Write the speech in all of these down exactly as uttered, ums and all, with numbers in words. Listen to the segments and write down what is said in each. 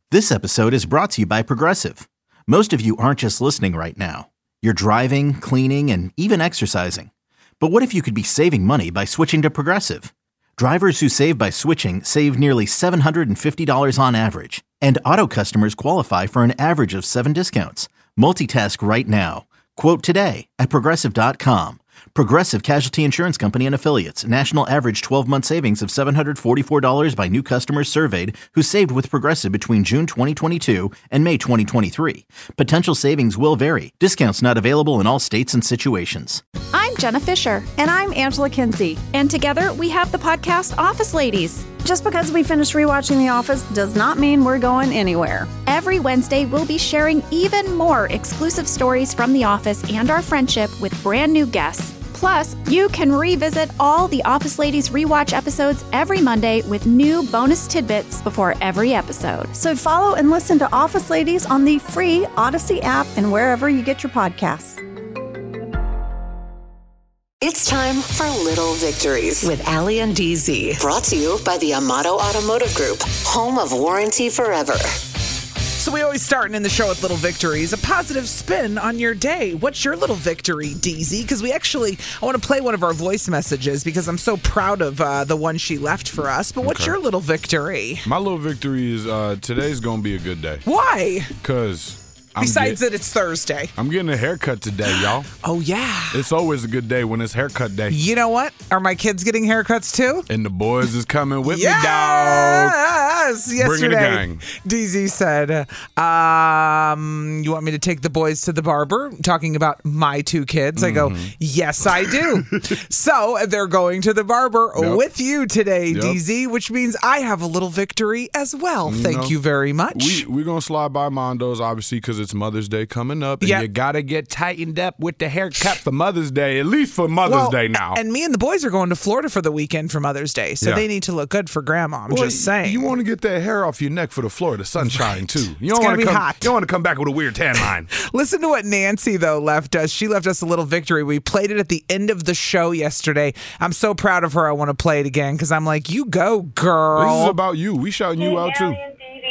This episode is brought to you by Progressive. Most of you aren't just listening right now. You're driving, cleaning, and even exercising. But what if you could be saving money by switching to Progressive? Drivers who save by switching save nearly seven hundred fifty dollars on average. And auto customers qualify for an average of seven discounts. Multitask right now. Quote today at Progressive dot com. Progressive Casualty Insurance Company and Affiliates. National average twelve-month savings of seven hundred forty-four dollars by new customers surveyed who saved with Progressive between June twenty twenty-two and May twenty twenty-three. Potential savings will vary. Discounts not available in all states and situations. I'm Jenna Fisher. And I'm Angela Kinsey. And together we have the podcast Office Ladies. Just because we finished rewatching The Office does not mean we're going anywhere. Every Wednesday, we'll be sharing even more exclusive stories from The Office and our friendship with brand new guests. Plus, you can revisit all the Office Ladies rewatch episodes every Monday with new bonus tidbits before every episode. So follow and listen to Office Ladies on the free Odyssey app and wherever you get your podcasts. It's time for Little Victories with Allie and D Z. Brought to you by the Amato Automotive Group, home of warranty forever. So we always start in the show with little victories, a positive spin on your day. What's your little victory, D Z? Because we actually, I want to play one of our voice messages because I'm so proud of uh, the one she left for us. But what's okay. your little victory? My little victory is uh, today's going to be a good day. Why? Because... I'm Besides get, that, it's Thursday. I'm getting a haircut today, y'all. Oh, yeah. It's always a good day when it's haircut day. You know what? Are my kids getting haircuts, too? And the boys is coming with yes! me, dog. Yes! Yesterday, Bring it gang. D Z said, um, you want me to take the boys to the barber? Talking about my two kids. Mm-hmm. I go, yes, I do. So they're going to the barber yep. with you today, yep. D Z, which means I have a little victory as well. You Thank know, you very much. We, we're going to slide by Mondo's, obviously, because it's Mother's Day coming up, and yep. you got to get tightened up with the haircut for Mother's Day, at least for Mother's well, Day now. And me and the boys are going to Florida for the weekend for Mother's Day, so yeah. they need to look good for Grandma. I'm well, just saying. You want to get that hair off your neck for the Florida sunshine, right. too. You don't want to be hot. You don't want to come back with a weird tan line. Listen to what Nancy, though, left us. She left us a little victory. We played it at the end of the show yesterday. I'm so proud of her. I want to play it again because I'm like, you go, girl. This is about you. We shouting you out, too.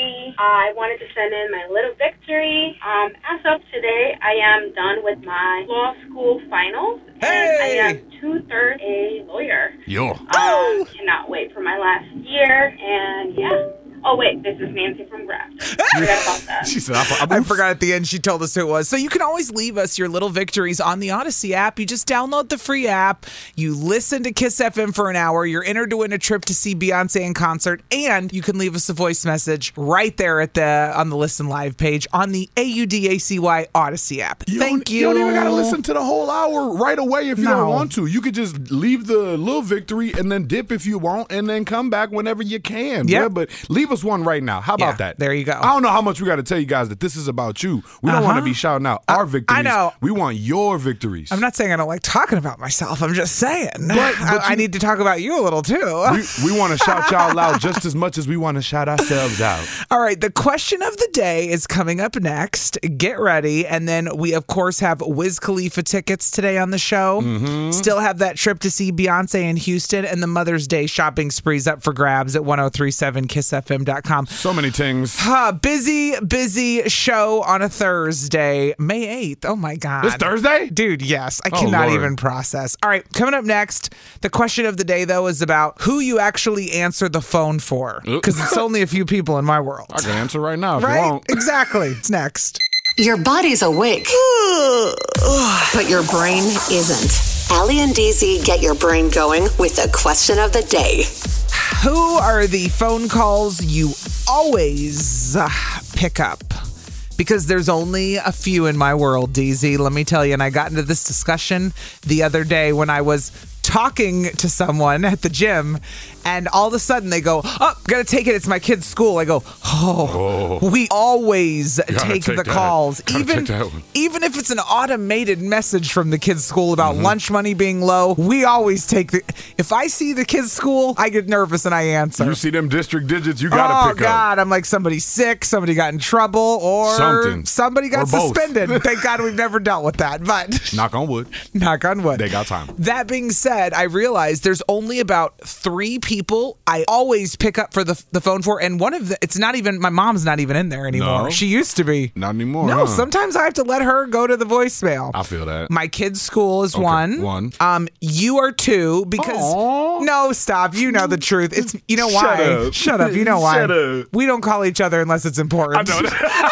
I wanted to send in my little victory. Um, as of today, I am done with my law school finals. Hey! And I am two-thirds a lawyer. Yo. Um, cannot wait for my last year. And, yeah. Oh, wait, this is Nancy from Graft. I forgot about that. She said, I, I forgot at the end. She told us who it was. So you can always leave us your little victories on the Odyssey app. You just download the free app. You listen to Kiss F M for an hour. You're entered to win a trip to see Beyonce in concert. And you can leave us a voice message right there at the on the Listen Live page on the A U D A C Y Odyssey app. You Thank you. You don't even got to listen to the whole hour right away if you no. don't want to. You could just leave the little victory and then dip if you want and then come back whenever you can. Yep. Yeah, but leave us one right now. How about yeah, that? There you go. I don't know how much we got to tell you guys that this is about you. We don't uh-huh. want to be shouting out our victories. I know. We want your victories. I'm not saying I don't like talking about myself. I'm just saying. But, but I, you, I need to talk about you a little, too. We, we want to shout y'all loud just as much as we want to shout ourselves out. All right. The question of the day is coming up next. Get ready. And then we, of course, have Wiz Khalifa tickets today on the show. Mm-hmm. Still have that trip to see Beyonce in Houston and the Mother's Day shopping sprees up for grabs at ten thirty-seven kiss f m dot com. So many things. Uh, busy, busy show on a Thursday, May eighth. Oh, my God. This Thursday? Dude, yes. I oh, cannot Lord. even process. All right, coming up next, the question of the day, though, is about who you actually answer the phone for. Because it's only a few people in my world. I can answer right now if right? you want. Exactly. It's next. Your body's awake, but your brain isn't. Allie and D Z get your brain going with the question of the day. Who are the phone calls you always uh, pick up? Because there's only a few in my world, D Z. Let me tell you, and I got into this discussion the other day when I was talking to someone at the gym, and all of a sudden they go, oh, gotta take it, it's my kid's school. I go, oh, oh. we always take, take the that. calls. Gotta even, take even if it's an automated message from the kid's school about mm-hmm. lunch money being low, we always take the, if I see the kid's school, I get nervous and I answer. You see them district digits, you gotta oh, pick God. up. Oh God, I'm like, somebody's sick, somebody got in trouble, or Something. somebody got or both. suspended. Thank God we've never dealt with that, but knock on wood. Knock on wood. They got time. That being said, I realized there's only about three people people I always pick up for the the phone for, and one of the, it's not even, my mom's not even in there anymore. No? She used to be. Not anymore. No, huh? sometimes I have to let her go to the voicemail. I feel that. My kid's school is Okay, one. one. Um, you are two because Aww. no, stop. You know the truth. It's you know why. Shut up. Shut up. You know why. Shut up. We don't call each other unless it's important. I know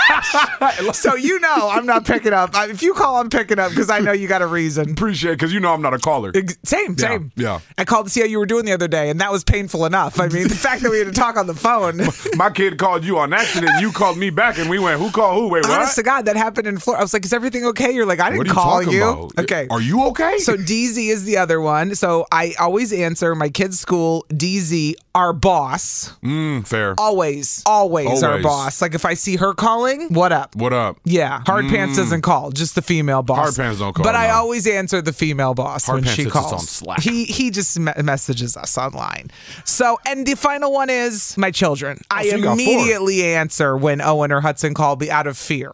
that. So you know I'm not picking up. I- If you call, I'm picking up because I know you got a reason. Appreciate it because you know I'm not a caller. Ex- Same, Yeah, same. yeah. I called to see how you were doing the other day, and that was painful enough. I mean, the fact that we had to talk on the phone. My kid called you on accident. You called me back, and we went, "Who called who?" Wait, what? Honest to God, that happened in Florida. I was like, "Is everything okay?" You're like, "I didn't What are you call talking you." about? Okay. Are you okay? So D Z is the other one. So I always answer my kid's school. D Z, our boss, mm, fair. always, always, our Always. boss. Like if I see her calling, what up? What up? Yeah, Hard Pants doesn't call, just the female boss. Hard Pants don't call, But I no. always answer the female boss Hard when Pants she sits us calls. on Slack. He he just me- messages us online. So and the final one is my children. I so you got four. immediately answer when Owen or Hudson call me out of fear.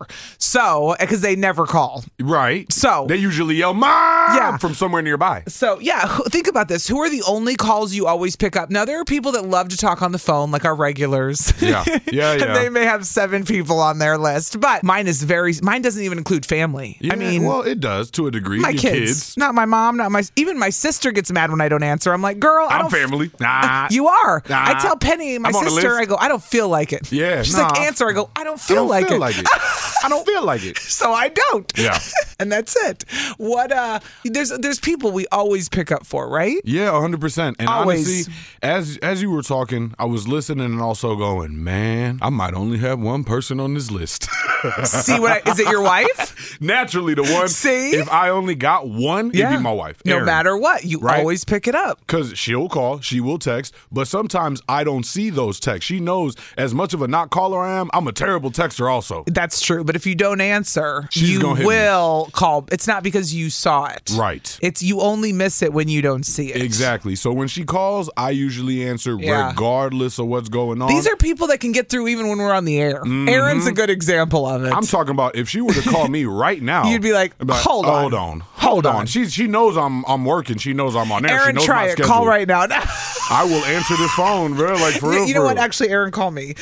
So because they never call. Right. So- they usually yell "Mom" Yeah. from somewhere nearby. So, yeah, who- think about this. Who are the only calls you always pick up? Now, there are people that love to talk on the phone, like our regulars. Yeah. Yeah, yeah. And they may have seven people on their list, but mine is very, mine doesn't even include family. Yeah, I mean, well, it does to a degree. my Your kids, not my mom, not my, even my sister gets mad when I don't answer. I'm like, girl, I I'm don't. family. Nah. You are. Nah. I tell Penny, my I'm on the sister, list. I go, I don't feel like it. Yeah, She's nah. like, answer. I go, I don't I feel don't like feel it. like it. I don't feel like it. So I don't. Yeah. And that's it. What uh there's there's people we always pick up for, right? Yeah, one hundred percent. And Always. honestly, as as you were talking, I was listening and also going, man, I might only have one person on this list. See what I, is it your wife? Naturally, the one. See? If I only got one, it'd be my wife. No Erin. matter what, you Right? always pick it up. Because she'll call, she will text, but sometimes I don't see those texts. She knows as much of a not caller I am, I'm a terrible texter also. That's true. But if you don't answer, She's you gonna hit me. will call. It's not because you saw it. Right. It's you only miss it when you don't see it. Exactly. So when she calls, I usually answer Yeah. regardless of what's going on. These are people that can get through even when we're on the air. Erin's a good example of it. Mm-hmm. I'm talking about if she were to call me right now, You'd be like, I'd be hold on. hold on, Hold hold on. on. She she knows I'm I'm working. She knows I'm on air. she Erin, knows try my it. schedule. Call right now. I will answer this phone, bro. Like for real. You know for what? real. Actually, Erin, call me.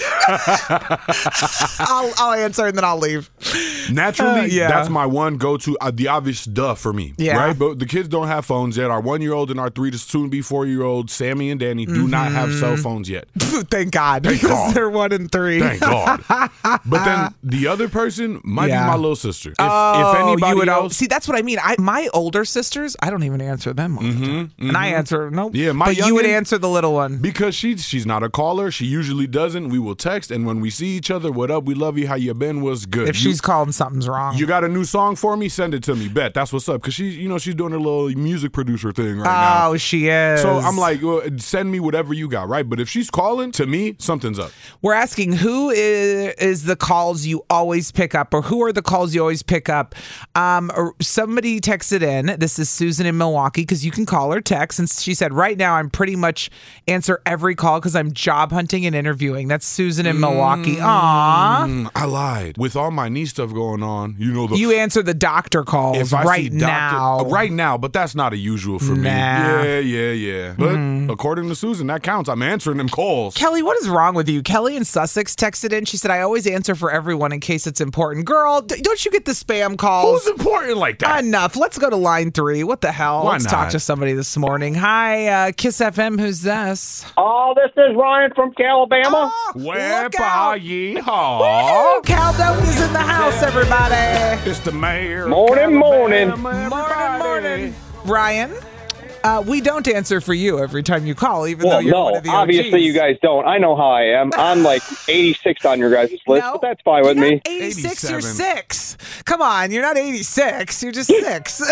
I'll, I'll answer and then I'll leave. Naturally, Uh, yeah. that's my one go-to, uh, the obvious duh for me. Yeah. Right? But the kids don't have phones yet. Our one-year-old and our three to soon-be four-year-old, Sammy and Danny, do not have cell phones yet. Thank God. Thank because God. they're one and three. Thank God. But then the other person might Yeah. be my little sister. If, Oh, if anybody you would al- else, see. That's what I mean. I my older sisters, I don't even answer them all the time, and I answer nope. Mm-hmm, Yeah, my but you would youngin- answer the little one. because she's she's not a caller, she usually doesn't. We will text, and when we see each other, what up? We love you. How you been? What's good? If You- she's calling, something's wrong. You got a new song for me? Send it to me. Bet that's what's up. Cause she's, you know, she's doing her little music producer thing right now. oh, she is. So I'm like, well, send me whatever you got, right? But if she's calling, to me, something's up. we're asking who is, is the calls you always pick up, or who are the calls you always pick up? Um, or somebody texted in. This is Susan in Milwaukee because you can call her text, and she said, right now I'm pretty much answer every call because I'm job hunting and interviewing. That's Susan in Milwaukee. Aww. Mm, I lied. With all my knee stuff going on, you know, the You answer the doctor calls if I right see doctor, now. uh, right now, but that's not a usual for me. Nah. Mm-hmm. Yeah, yeah, yeah. But according to Susan, that counts. I'm answering them calls. Kelly, what is wrong with you? Kelly in Sussex texted in. She said, I always answer for everyone in case it's important. Girl, d- don't you get the spam calls? Who's important like that? Enough. Let's go to line three. What the hell? Why Let's not? talk to somebody this morning. Hi, uh, Kiss F M. Who's this? Oh, this is Ryan from Calabama. Oh, Where look out. yeehaw. Oh, Caldone is in the house, everybody. It's the mayor. of Morning, morning. Alabama, Morning, everybody. morning. Ryan, uh, we don't answer for you every time you call, even though Well, you're no, one of the obviously O Gs. you guys don't. I know how I am. I'm like eighty-six on your guys' list, No, but that's fine with you're me. not eighty-six, you're eighty-seven. six. Come on, you're not eighty-six. You're just six.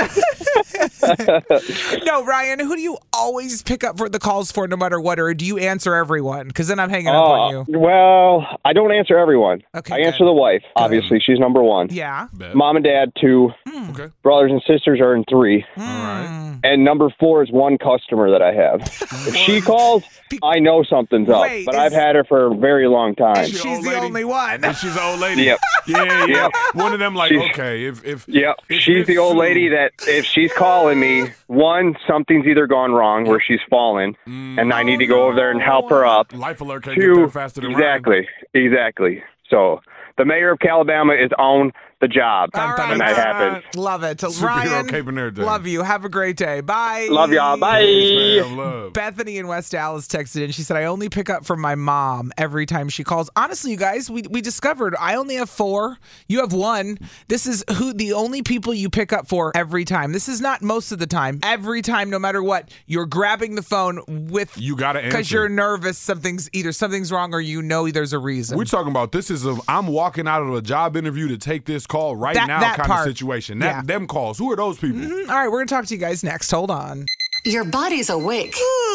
No, Ryan, who do you always pick up for the calls for no matter what, or do you answer everyone? Because then I'm hanging up on Uh, you. well, I don't answer everyone. Okay, I good. answer the wife. Obviously, she's number one. Yeah. Bet. Mom and dad, two. Okay. Brothers and sisters are in three. All right. And number four for is one customer that I have. If she calls, I know something's up. Wait, but is- I've had her for a very long time. She's old the lady? only one. And she's an old lady. Yep. Yeah, yeah. Yep. One of them like, She's- okay, if if Yep. if She's it's the old Sue- lady that if she's calling me, one, something's either gone wrong where she's fallen, and I need to go over there and help her up. Life alert can't get Two, there faster than Ryan. exactly, exactly. So the mayor of Calabama is on the job All right. when that happens. Love it. Superhero Ryan, cape and everything. love you. Have a great day. Bye. Love y'all. Bye. Fam, love. Bethany in West Dallas texted in. She said, I only pick up from my mom every time she calls. Honestly, you guys, we, we discovered I only have four. You have one. This is who the only people you pick up for every time. This is not most of the time. Every time, no matter what, you're grabbing the phone with You gotta because answer. you're nervous. Something's either something's wrong or you know there's a reason. We're talking about this is a I'm walking out of a job interview to take this call right That- now that kind part. of situation. That Yeah. them calls. Who are those people? Mm, All right, we're gonna talk to you guys next. Hold on. Your body's awake,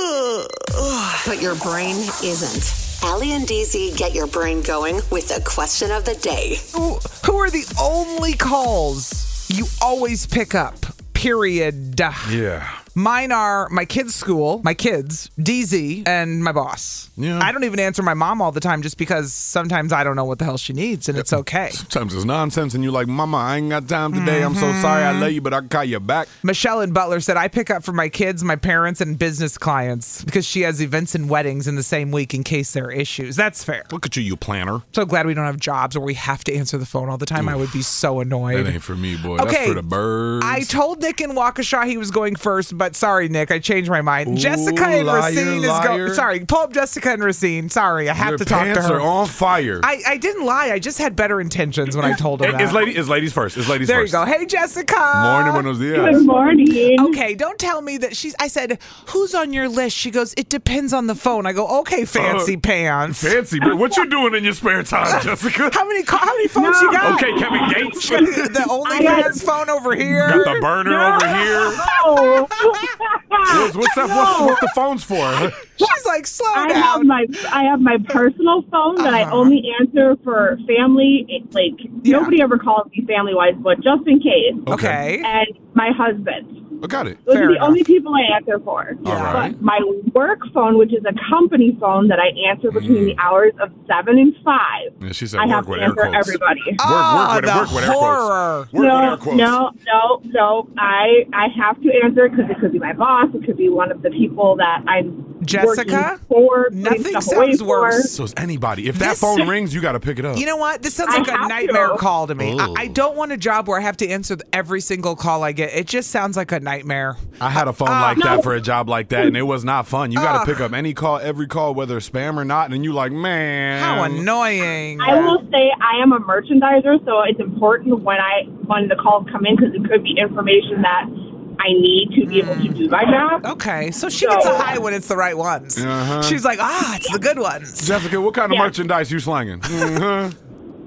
but your brain isn't. Allie and D Z get your brain going with the question of the day. Who, who are the only calls you always pick up? Period. Yeah. Mine are my kids' school, my kids, D Z, and my boss. Yeah. I don't even answer my mom all the time just because sometimes I don't know what the hell she needs, and it's okay. Sometimes it's nonsense, and you're like, Mama, I ain't got time today. I'm so sorry. I love you, but I can call you back. Michelle in Butler said, I pick up for my kids, my parents, and business clients because she has events and weddings in the same week in case there are issues. That's fair. Look at you, you planner. So glad we don't have jobs where we have to answer the phone all the time. I would be so annoyed. That ain't for me, boy. Okay. That's for the birds. I told Nick in Waukesha he was going first, but sorry, Nick, I changed my mind. Jessica and liar, Racine is liar. going. Sorry, pull up Jessica and Racine. Sorry, I have Your to talk to pants her. are on fire. I, I didn't lie. I just had better intentions when I told her It- that. it's, lady, it's ladies first. It's ladies there first. you go. Hey, Jessica. Morning, buenos dias. Good morning. Okay, don't tell me that she's. I said, who's on your list? She goes, it depends on the phone. I go, okay, fancy Uh, pants. Fancy, but what you doing in your spare time, Jessica? How many ca- how many phones you got? Okay, Kevin Gates. She got the OnlyFans phone over here. Got the burner over here. No. What's, what's that? What's, what's the phones for? She's like, slow I down. have my I have my personal phone that I Uh-huh. only answer for family. It, like Yeah. nobody ever calls me family wise, but just in case. okay. And my husband. I got it. Those Fair are the enough. only people I answer for. All right. But my work phone, which is a company phone that I answer between the hours of seven and five, Yeah, she said I work have to with air answer quotes. everybody. Work, Oh, work with, the work with air horror. quotes. Work with no, air quotes. no, no, no. I I have to answer because it could be my boss. It could be one of the people that I'm Jessica? working for. putting Nothing stuff away sounds worse. For. So it's anybody. If that This- phone rings, you got to pick it up. You know what? This sounds I like a have nightmare to. call to me. I, Oh. I don't want a job where I have to answer every single call I get. It just sounds like a nightmare. I had a phone Uh, like no. that for a job like that, and it was not fun. You got Ugh. to pick up any call, every call, whether it's spam or not, and you like, man. How annoying. I will say I am a merchandiser, so it's important when I when the calls come in because it could be information that I need to be able to do my job. Okay, so she gets a high when it's the right ones. Uh-huh. She's like, ah, it's the good ones. Jessica, what kind of Yeah. merchandise you slanging? Mhm.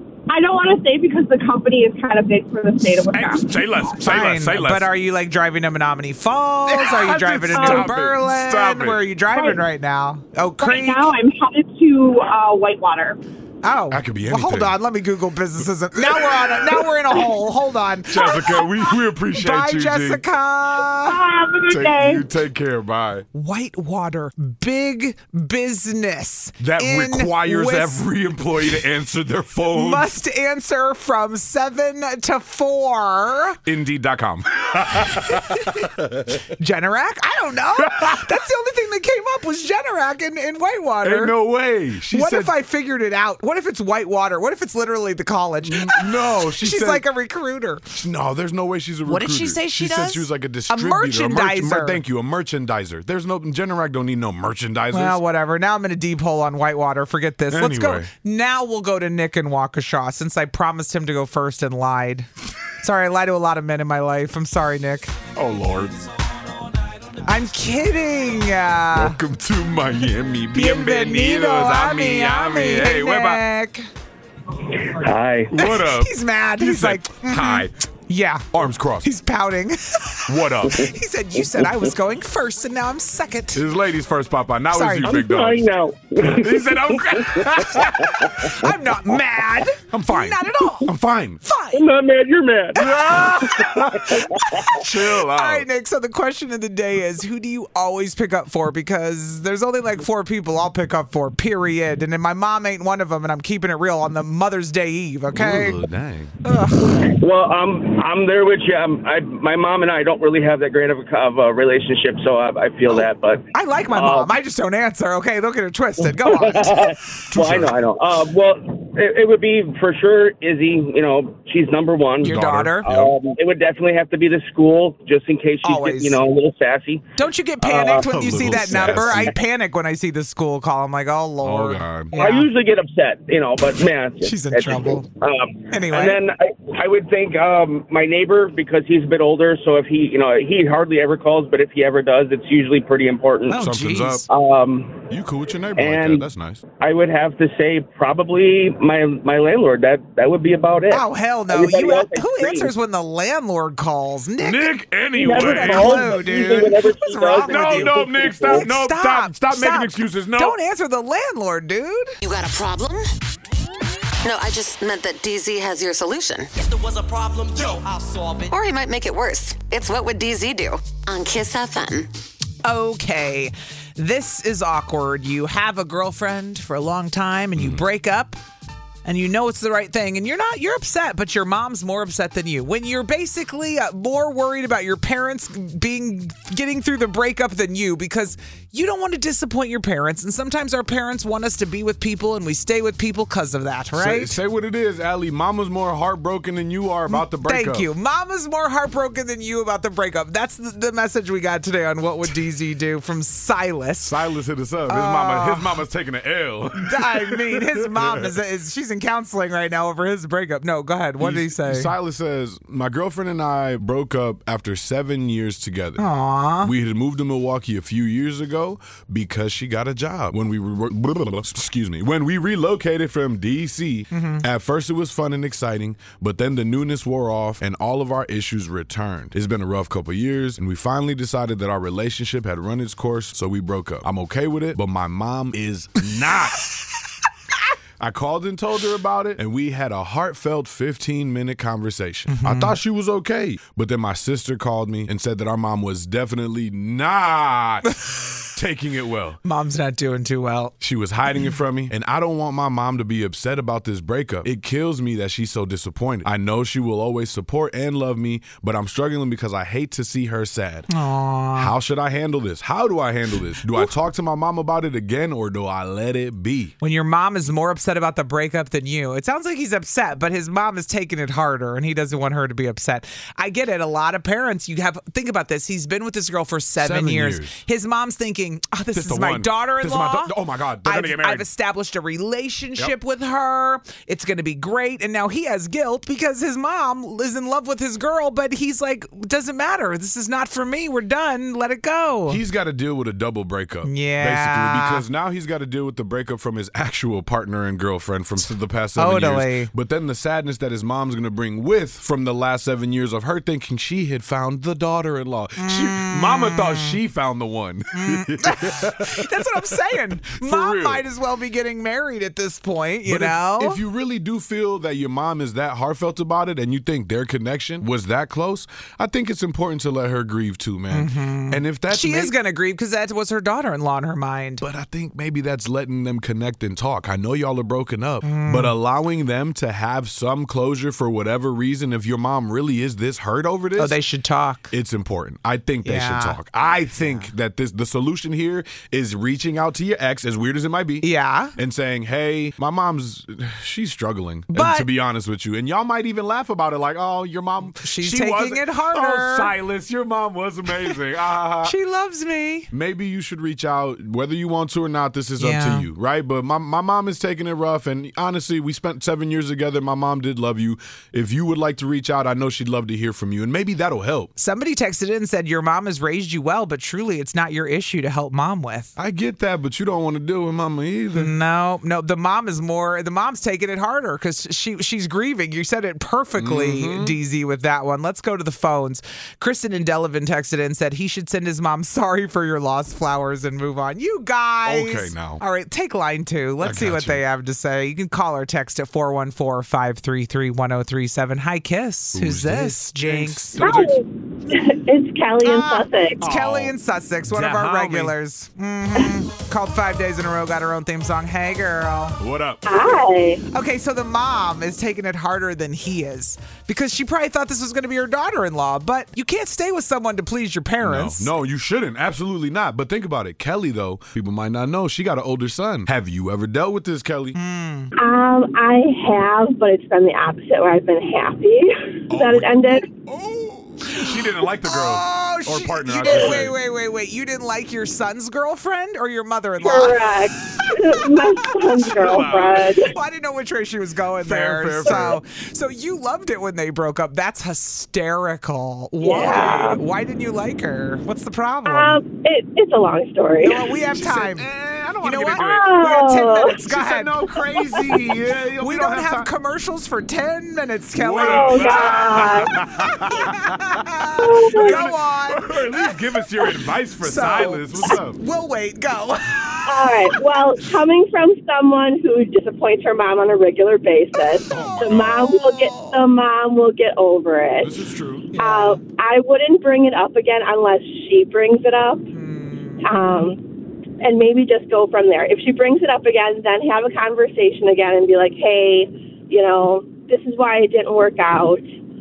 I don't want to say because the company is kind of big for the state of Hey, Wisconsin. say less. Say Fine, less. Say less. but are you like driving to Menominee Falls? Are you driving into Stop it. Berlin? Stop it. Where are you driving right now? Oh, Right Creek. now, I'm headed to uh, Whitewater. Oh, That could be Well, hold anything. on, let me Google businesses. Now we're on. A, now we're in a hole. Hold on. Jessica, we, we appreciate Bye, you, G. Jessica. Ah, have a good Take, day. you take care. Bye. Whitewater, big business That in requires Wis- every employee to answer their phone. must answer from seven to four. Indeed dot com. Generac? I don't know. That's the only thing that came up was Generac in, in Whitewater. Ain't no way. She what said, if I figured it out? What if it's Whitewater? What if it's literally the college? no, she She's said, like a recruiter. no, there's no way she's a recruiter. What did she say she said does? she was like a A distributor. merch- merchandiser. mer- thank you, a merchandiser. There's no, Generac don't need no merchandisers. Well, whatever. Now I'm in a deep hole on Whitewater. Forget this. Let's go. Anyway. Now we'll go to Nick and Waukesha since I promised him to go first and lied. Sorry, I lie to a lot of men in my life. I'm sorry, Nick. Oh, Lord. I'm kidding. Uh, Welcome to Miami. bienvenido a Miami. Hey, Hey, what about? Nick. Hi. What up? He's mad. He He's said, like, mhm. hi. Yeah. Arms crossed. He's pouting. What up? He said, you said I was going first, and now I'm second. His ladies first, Papa. Now Sorry. it's you, I'm big dog. I know. He said, I'm I'm not mad. I'm fine. Not at all. I'm fine. Fine. I'm not mad. You're mad. Chill out. All right, Nick. So the question of the day is, who do you always pick up for? Because there's only like four people I'll pick up for, period. And then my mom ain't one of them, and I'm keeping it real on the Mother's Day Eve, okay? Ooh, dang. Ugh. Well, um, I'm there with you. Um, I, my mom and I don't really have that great of a, of a relationship, so I, I feel that. But I like my uh, mom. I just don't answer, okay? Don't get it twisted. Go on. well, I know, I know. Uh, well, it, it would be for sure Izzy. You know, she's number one. Your daughter. Um, it would definitely have to be the school, just in case she's Always. you know a little sassy. Don't you get panicked Uh, when you a see little that number? sassy. I panic when I see the school call. I'm like, oh, Lord. Oh, God. Yeah. I usually get upset, you know, but man, She's in it's- trouble. Um, Anyway. and then I, I would think um, my neighbor, because he's a bit older, so if he, you know, he hardly ever calls, but if he ever does, it's usually pretty important. Oh, Something's jeez. up. Um, You cool with your neighbor like and- that. That's nice. I would have to say probably my my landlord. That that would be about it. Oh, hell no. Everybody You, else is who free. answers when the landlord calls? Nick? Nick, He anyway. never Hey, calls, hello, but usually dude. whenever What's he wrong does, with No, you? no, Nick, stop. Nick, No, stop. Stop making excuses. No. Don't answer the landlord, dude. You got a problem? No, I just meant that D Z has your solution. If there was a problem, yo, I'll solve it. Or he might make it worse. It's What Would D Z Do? On Kiss F M. Okay, this is awkward. You have a girlfriend for a long time and you Mm. break up and you know it's the right thing and you're not, you're upset, but your mom's more upset than you. When you're basically uh, more worried about your parents being, getting through the breakup than you because you don't want to disappoint your parents. And sometimes our parents want us to be with people and we stay with people because of that, Say, right? say what it is, Allie. Mama's more heartbroken than you are about the breakup. Thank you. Mama's more heartbroken than you about the breakup. That's the, the message we got today on What Would D Z Do from Silas. Silas hit us up. His mama, his mama's taking an L. I mean, his mom is, is she's in counseling right now over his breakup. No, go ahead. What did he say? Silas says, my girlfriend and I broke up after seven years together. Aww. We had moved to Milwaukee a few years ago because she got a job. When we re- excuse me, when we relocated from D C, Mm-hmm. at first it was fun and exciting, but then the newness wore off and all of our issues returned. It's been a rough couple years, and we finally decided that our relationship had run its course, so we broke up. I'm okay with it, but my mom is not. I called and told her about it, and we had a heartfelt fifteen-minute conversation. Mm-hmm. I thought she was okay, but then my sister called me and said that our mom was definitely not taking it well. Mom's not doing too well. She was hiding it from me, and I don't want my mom to be upset about this breakup. It kills me that she's so disappointed. I know she will always support and love me, but I'm struggling because I hate to see her sad. Aww. How should I handle this? How do I handle this? Do I talk to my mom about it again, or do I let it be? When your mom is more upset about the breakup than you, it sounds like he's upset, but his mom is taking it harder and he doesn't want her to be upset. I get it. A lot of parents, you have, think about this. He's been with this girl for seven, Seven years. years. His mom's thinking, oh, this, This is the my one. daughter-in-law. This is my da- oh my God, they're I've, gonna get married. I've established a relationship with her. It's going to be great. And now he has guilt because his mom is in love with his girl, but he's like, doesn't matter. This is not for me. We're done. Let it go. He's got to deal with a double breakup. Yeah. Basically, because now he's got to deal with the breakup from his actual partner and girlfriend from the past seven Totally. years. But then the sadness that his mom's going to bring with from the last seven years of her thinking she had found the daughter-in-law. She, Mama thought she found the one. That's what I'm saying. Mom real. might as well be getting married at this point, you But if- know? If, you really do feel that your mom is that heartfelt about it and you think their connection was that close, I think it's important to let her grieve too, man. And if that's she ma- is going to grieve because that was her daughter-in-law in her mind. But I think maybe that's letting them connect and talk. I know y'all are broken up, but allowing them to have some closure for whatever reason, if your mom really is this hurt over this, Oh, they should talk. it's important. I think they Yeah. should talk. I think that this the solution here is reaching out to your ex, as weird as it might be. Yeah. And saying, hey, my mom's, she's struggling, and But- to be honest with you. And y'all might even laugh about it like, oh, your mom, She's she taking was- it harder. Oh, Silas, your mom was amazing. Ah. She loves me. Maybe you should reach out, whether you want to or not. This is up Yeah. to you, right? But my, my mom is taking it rough. And honestly, we spent seven years together. My mom did love you. If you would like to reach out, I know she'd love to hear from you. And maybe that'll help. Somebody texted in and said, your mom has raised you well, but truly it's not your issue to help help mom with. I get that, but you don't want to deal with mama either. No, no. The mom is more. The mom's taking it harder because she she's grieving. You said it perfectly, Mm-hmm. D Z, with that one. Let's go to the phones. Kristen and Delavan texted in and said he should send his mom sorry for your lost flowers and move on. You guys. Okay, now. All right, take line two. Let's I see got what you. they have to say. You can call or text at four one four, five three three, one oh three seven. Hi, Kiss. Who's, Who's this? this? Jinx. Jinx. Hi. It's Kelly in Ah, Sussex. It's Kelly in Sussex, one of Da our homie. regulars. hmm Called five days in a row, got her own theme song. Hey, girl. What up? Hi. Okay, so the mom is taking it harder than he is because she probably thought this was going to be her daughter-in-law, but you can't stay with someone to please your parents. No, no, you shouldn't. Absolutely not. But think about it. Kelly, though, people might not know, she got an older son. Have you ever dealt with this, Kelly? Um, I have, but it's been the opposite where I've been happy that it ended. She didn't like the girl Oh, or she- partner. You I didn't, should wait, say. wait, wait, wait. You didn't like your son's girlfriend or your mother-in-law? Correct. My son's girlfriend. Well, I didn't know which way she was going Fair, there. fair, so, so you loved it when they broke up. That's hysterical. Why? Yeah. Why didn't you like her? What's the problem? Um, it, it's a long story. No, we have She time. said, eh, I don't You want know to get what? into it. We got ten Oh. minutes. Go She ahead. said, no, crazy. Yeah, We, don't, have, time. commercials for ten minutes, Kelly. Oh, God. Go on. Or at least give us your advice for So- Silas. What's up? We'll wait. Go. All right. Well, coming from someone who disappoints her mom on a regular basis, the mom will get the mom will get over it. This is true. Uh, I wouldn't bring it up again unless she brings it up, um, and maybe just go from there. If she brings it up again, then have a conversation again and be like, "Hey, you know, this is why it didn't work out,"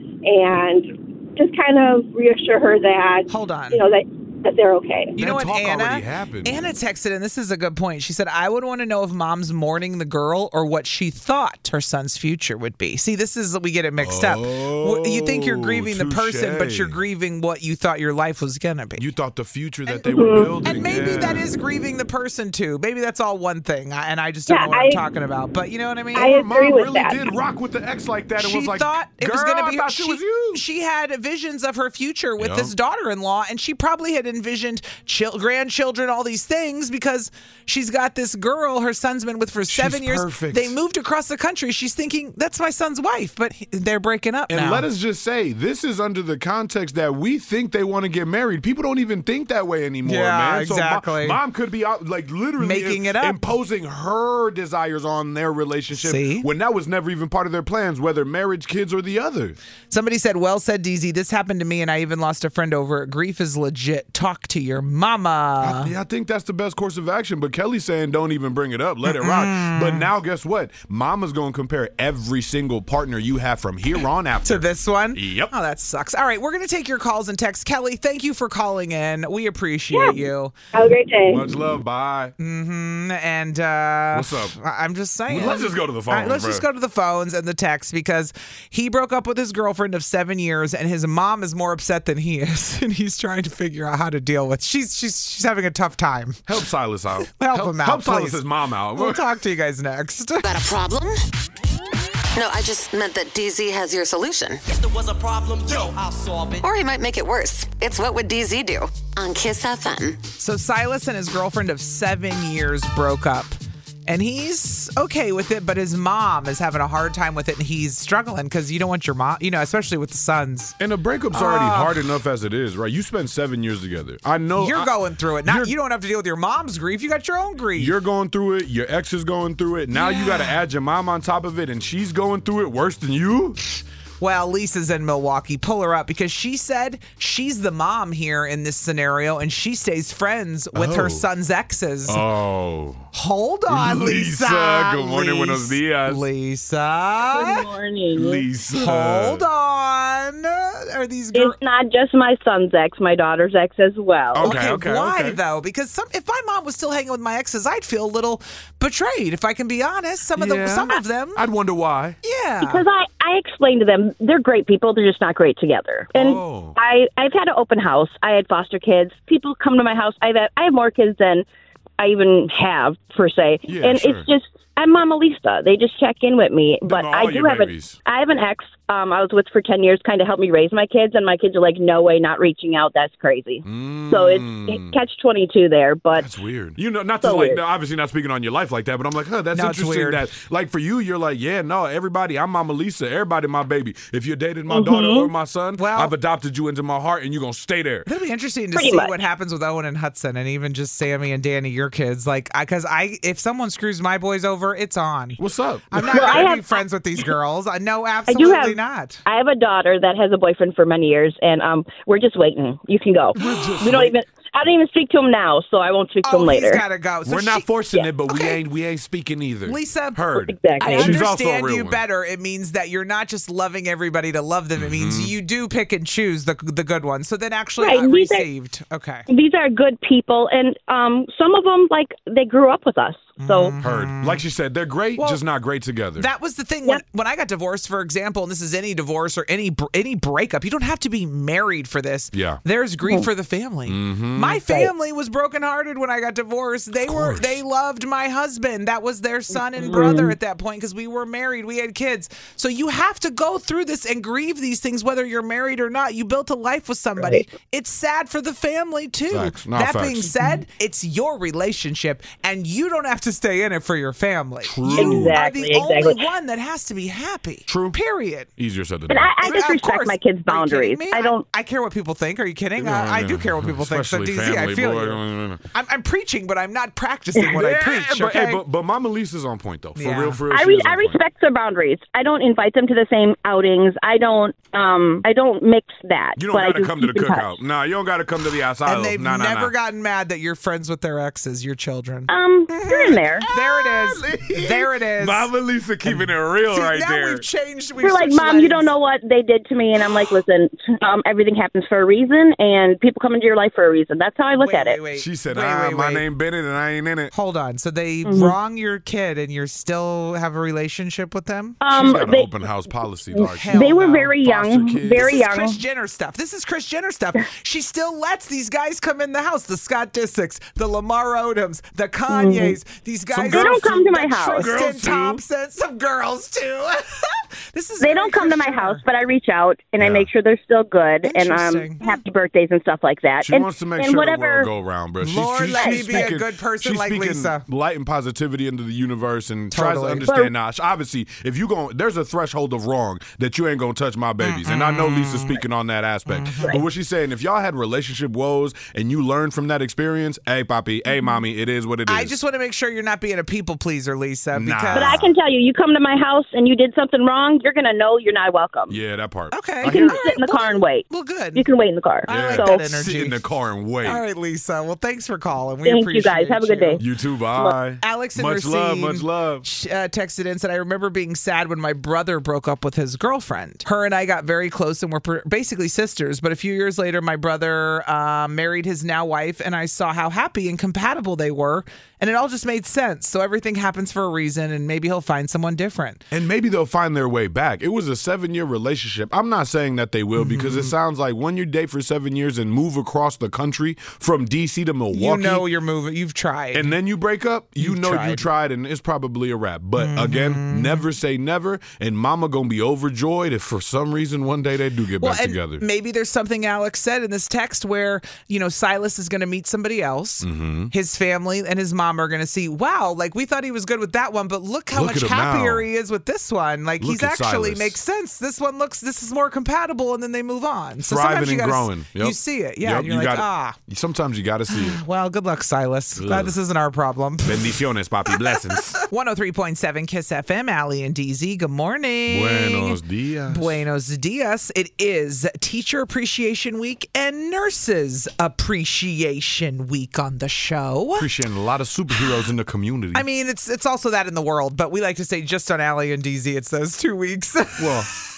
and just kind of reassure her that Hold on. you know that that they're okay. You know what, That talk Anna? already happened. Anna texted, and this is a good point. She said, I would want to know if mom's mourning the girl or what she thought her son's future would be. See, this is, we get it mixed up. Wh- You think you're Oh, grieving the person, but touche. you're grieving what you thought your life was going to be. You thought the future that they were building. And maybe yeah. that is grieving the person too. Maybe that's all one thing, I- and I just don't Yeah, know what I, I- am talking about. But you know what I mean? I Her agree mom with really that. did rock with the ex like that and She was like, thought it was "Girl, going to be I her. thought She, it was you. she had visions of her future with Yup. this daughter-in-law, and she probably had envisioned chil- grandchildren, all these things, because she's got this girl her son's been with for seven years. perfect. They moved across the country. She's thinking, that's my son's wife, but he- they're breaking up And now. let us just say, this is under the context that we think they want to get married. People don't even think that way anymore, Yeah, man. So mo- exactly. mom could be out, like literally Making im- it up. imposing her desires on their relationship See? when that was never even part of their plans, whether marriage, kids, or the other. Somebody said, well said, D Z. This happened to me, and I even lost a friend over it. Grief is legit. Talk to your mama. I, yeah, I think that's the best course of action. But Kelly's saying, don't even bring it up. Let it rock. But now, guess what? Mama's going to compare every single partner you have from here on after. To this one? Yep. Oh, that sucks. All right, we're going to take your calls and texts. Kelly, thank you for calling in. We appreciate you. Have a great day. Much love. Bye. Mm, And uh, What's up? I- I'm just saying. Let's just go to the All right, phones, let's just bro. go to the phones and the texts because he broke up with his girlfriend of seven years, and his mom is more upset than he is, and he's trying to figure out how to deal with. She's she's she's having a tough time. Help Silas out. Help him out, Help please. Silas's mom out. We'll talk to you guys next. Got a problem? No, I just meant that D Z has your solution. If there was a problem, yo, I'll solve it. Or he might make it worse. It's What Would D Z Do? On Kiss F M. So Silas and his girlfriend of seven years broke up. And he's okay with it, but his mom is having a hard time with it, and he's struggling because you don't want your mom, you know, especially with the sons. And the breakup's already Oh. hard enough as it is, right? You spent seven years together. I know You're I- going through it. Now you're- you don't have to deal with your mom's grief. You got your own grief. You're going through it. Your ex is going through it. Now you got to add your mom on top of it, and she's going through it worse than you. Well, Lisa's in Milwaukee. Pull her up because she said she's the mom here in this scenario, and she stays friends with her Oh. son's exes. Oh. Hold on, Lisa. Lisa. Good morning, Lisa. buenos dias. Lisa. Good morning. Lisa. Hold on. Are these girls? It's not just my son's ex, my daughter's ex as well. Okay, okay, why okay. though? Because some, if my mom was still hanging with my exes, I'd feel a little betrayed. If I can be honest, some of Yeah. them, some of them, I'd wonder why. yeah. Because I, I explained to them, they're great people, they're just not great together. And Oh. I, I've had an open house. I had foster kids. People come to my house. I've had, I have more kids than I even have, per se. Yeah, and sure. it's just, I'm Mama Lisa. They just check in with me. But are I all do your have a, babies. I have an ex um, I was with for ten years, kind of helped me raise my kids, and my kids are like, no way, not reaching out. That's crazy. Mm. So it's, it's catch twenty-two there. But That's weird. You know, not to So like, weird. obviously not speaking on your life like that, but I'm like, huh, that's No, it's interesting weird. that, like, for you, you're like, yeah, no, everybody, I'm Mama Lisa, everybody my baby. If you dated my Mhm. daughter or my son, Well- I've adopted you into my heart, and you're going to stay there. It'll be interesting to Pretty see much. what happens with Owen and Hudson, and even just Sammy and Danny, your kids. Like, because I, if someone screws my boys over, it's on. What's up? I'm not Well, I going to be have- friends with these girls. I no, I do absolutely have, not. I have a daughter that has a boyfriend for many years, and um, we're just waiting. You can go. We don't even. I don't even speak to him now, so I won't speak to Oh, him later. he's got to go. So We're not she- forcing yeah. it, but we Okay. ain't we ain't speaking either. Lisa, Heard. Exactly. I She's also a understand real you one. better. It means that you're not just loving everybody to love them. It Mm-hmm. means you do pick and choose the the good ones. So then actually Right, not these are- received. Okay. These are good people, and um, some of them, like, they grew up with us. So Heard. Like she said, they're great, Well, just not great together. That was the thing when, when I got divorced, for example, and this is any divorce or any br- any breakup. You don't have to be married for this. Yeah. There's grief for the family. Mm-hmm. My family was brokenhearted when I got divorced. They were course. they loved my husband. That was their son and Mm-hmm. brother at that point because we were married. We had kids. So you have to go through this and grieve these things whether you're married or not. You built a life with somebody. It's sad for the family too. Facts. No, that facts. being said, it's your relationship and you don't have to stay in it for your family. True. You Exactly, are the only exactly. one that has to be happy. True. Period. Easier said than and done. I, I just Of respect course. my kids' Are you boundaries. kidding me? I don't. I, care what people think. Are you kidding? Yeah, I, I do yeah. care what people think. So Especially D Z, I family, feel boy. you. I'm, I'm preaching, but I'm not practicing what I Yeah, preach. but, Okay. hey, but, but Mama Lisa's on point, though. For Yeah. real, for real. I, she re- is on I point. respect their boundaries. I don't invite them to the same outings. I don't. Um. I don't mix that. You don't but I got to do come to the keep in touch. cookout. Nah, you don't got to come to the outside. and they've nah, nah, never nah. gotten mad that you're friends with their exes, your children. Um. They're in there. There it is. There it is. Mama Lisa keeping it real See, right now there. we've changed. We've They're like, switched Mom, you don't lanes. know what they did to me, and I'm like, listen, um, everything happens for a reason, and people come into your life for a reason. That's how I look Wait, at wait, it. wait. She said, Wait, ah, wait, my wait. name Bennett and I ain't in it. Hold on. So they Mm-hmm. wrong your kid, and you still have a relationship with them? Um, She's got an they, open house policy, dog. Hell they were no. very young, Foster kids. very This is young. Kris Jenner stuff. This is Kris Jenner stuff. She still lets these guys come in the house. The Scott Disick's, the Lamar Odoms, the Kanyes. These guys. Some They don't come to my the house. Tristan Girls, too. Thompson. Some girls too. This is They very don't come to Kris my Jenner. house, but I reach out and I Yeah. make sure they're still good and um, Interesting. happy birthdays and stuff like that. She and, wants to make and sure whatever, the world go round, bro. She's, Lord, she's, let she's me be a speaking, good person she's like speaking Lisa. light and positivity into the universe and tries to Totally. understand. Now, obviously, if you go, there's a threshold of wrong that you ain't gonna touch my babies, and I know Lisa's speaking on that aspect. But what she's saying, if y'all had relationship woes and you learned from that experience, hey, Poppy, hey, mommy, it is what it is. I just want to make sure you're not being a people pleaser, Lisa. Nah. Because but I can tell you, you come to my house and you did something wrong, you're gonna know you're not welcome. yeah, that part. Okay. I You hear can it. sit in the car and wait. Well, good. You can wait in the car. I like so that energy. Sit in the car and wait. All right, Lisa. Well, thanks for calling. We Thank you, appreciate guys. Have a good you. day. You too. Bye. Alex and much love. Racine, Much love. sh- Uh, texted in and said, I remember being sad when my brother broke up with his girlfriend. Her and I got very close and were pr- basically sisters. But a few years later, my brother uh, married his now wife, and I saw how happy and compatible they were. And it all just made sense. So everything happens for a reason, and maybe he'll find someone different. And maybe they'll find their way back. It was a seven-year relationship. I'm not saying that they will because Mm-hmm. it sounds like when you date for seven years and move across the country from D C to Milwaukee, You know you're moving. You've tried. and then you break up, you You've know you tried. tried, and it's probably a wrap. But Mm-hmm. again, never say never, and mama gonna be overjoyed if for some reason one day they do get well, back and together. maybe there's something Alex said in this text where, you know, Silas is going to meet somebody else. Mm-hmm. His family and his mom are going to see, wow, like we thought he was good with that one, but look how Look much at him happier now. he is with this one. Like Look he's at actually Silas. makes sense. This one looks, this is more compatible, and then they move on. So Thriving sometimes you and gotta, growing. Yep. You see it. Yeah. Yep, and you're you like, gotta- ah, Sometimes you got to see it. well, good luck, Silas. Glad Ugh. this isn't our problem. Bendiciones, papi. Blessings. one oh three point seven Kiss F M, Allie and D Z. Good morning. Buenos dias. Buenos dias. It is Teacher Appreciation Week and Nurses Appreciation Week on the show. Appreciating a lot of superheroes in the community. I mean, it's it's also that in the world, but we like to say just on Allie and D Z, it's those two weeks. well,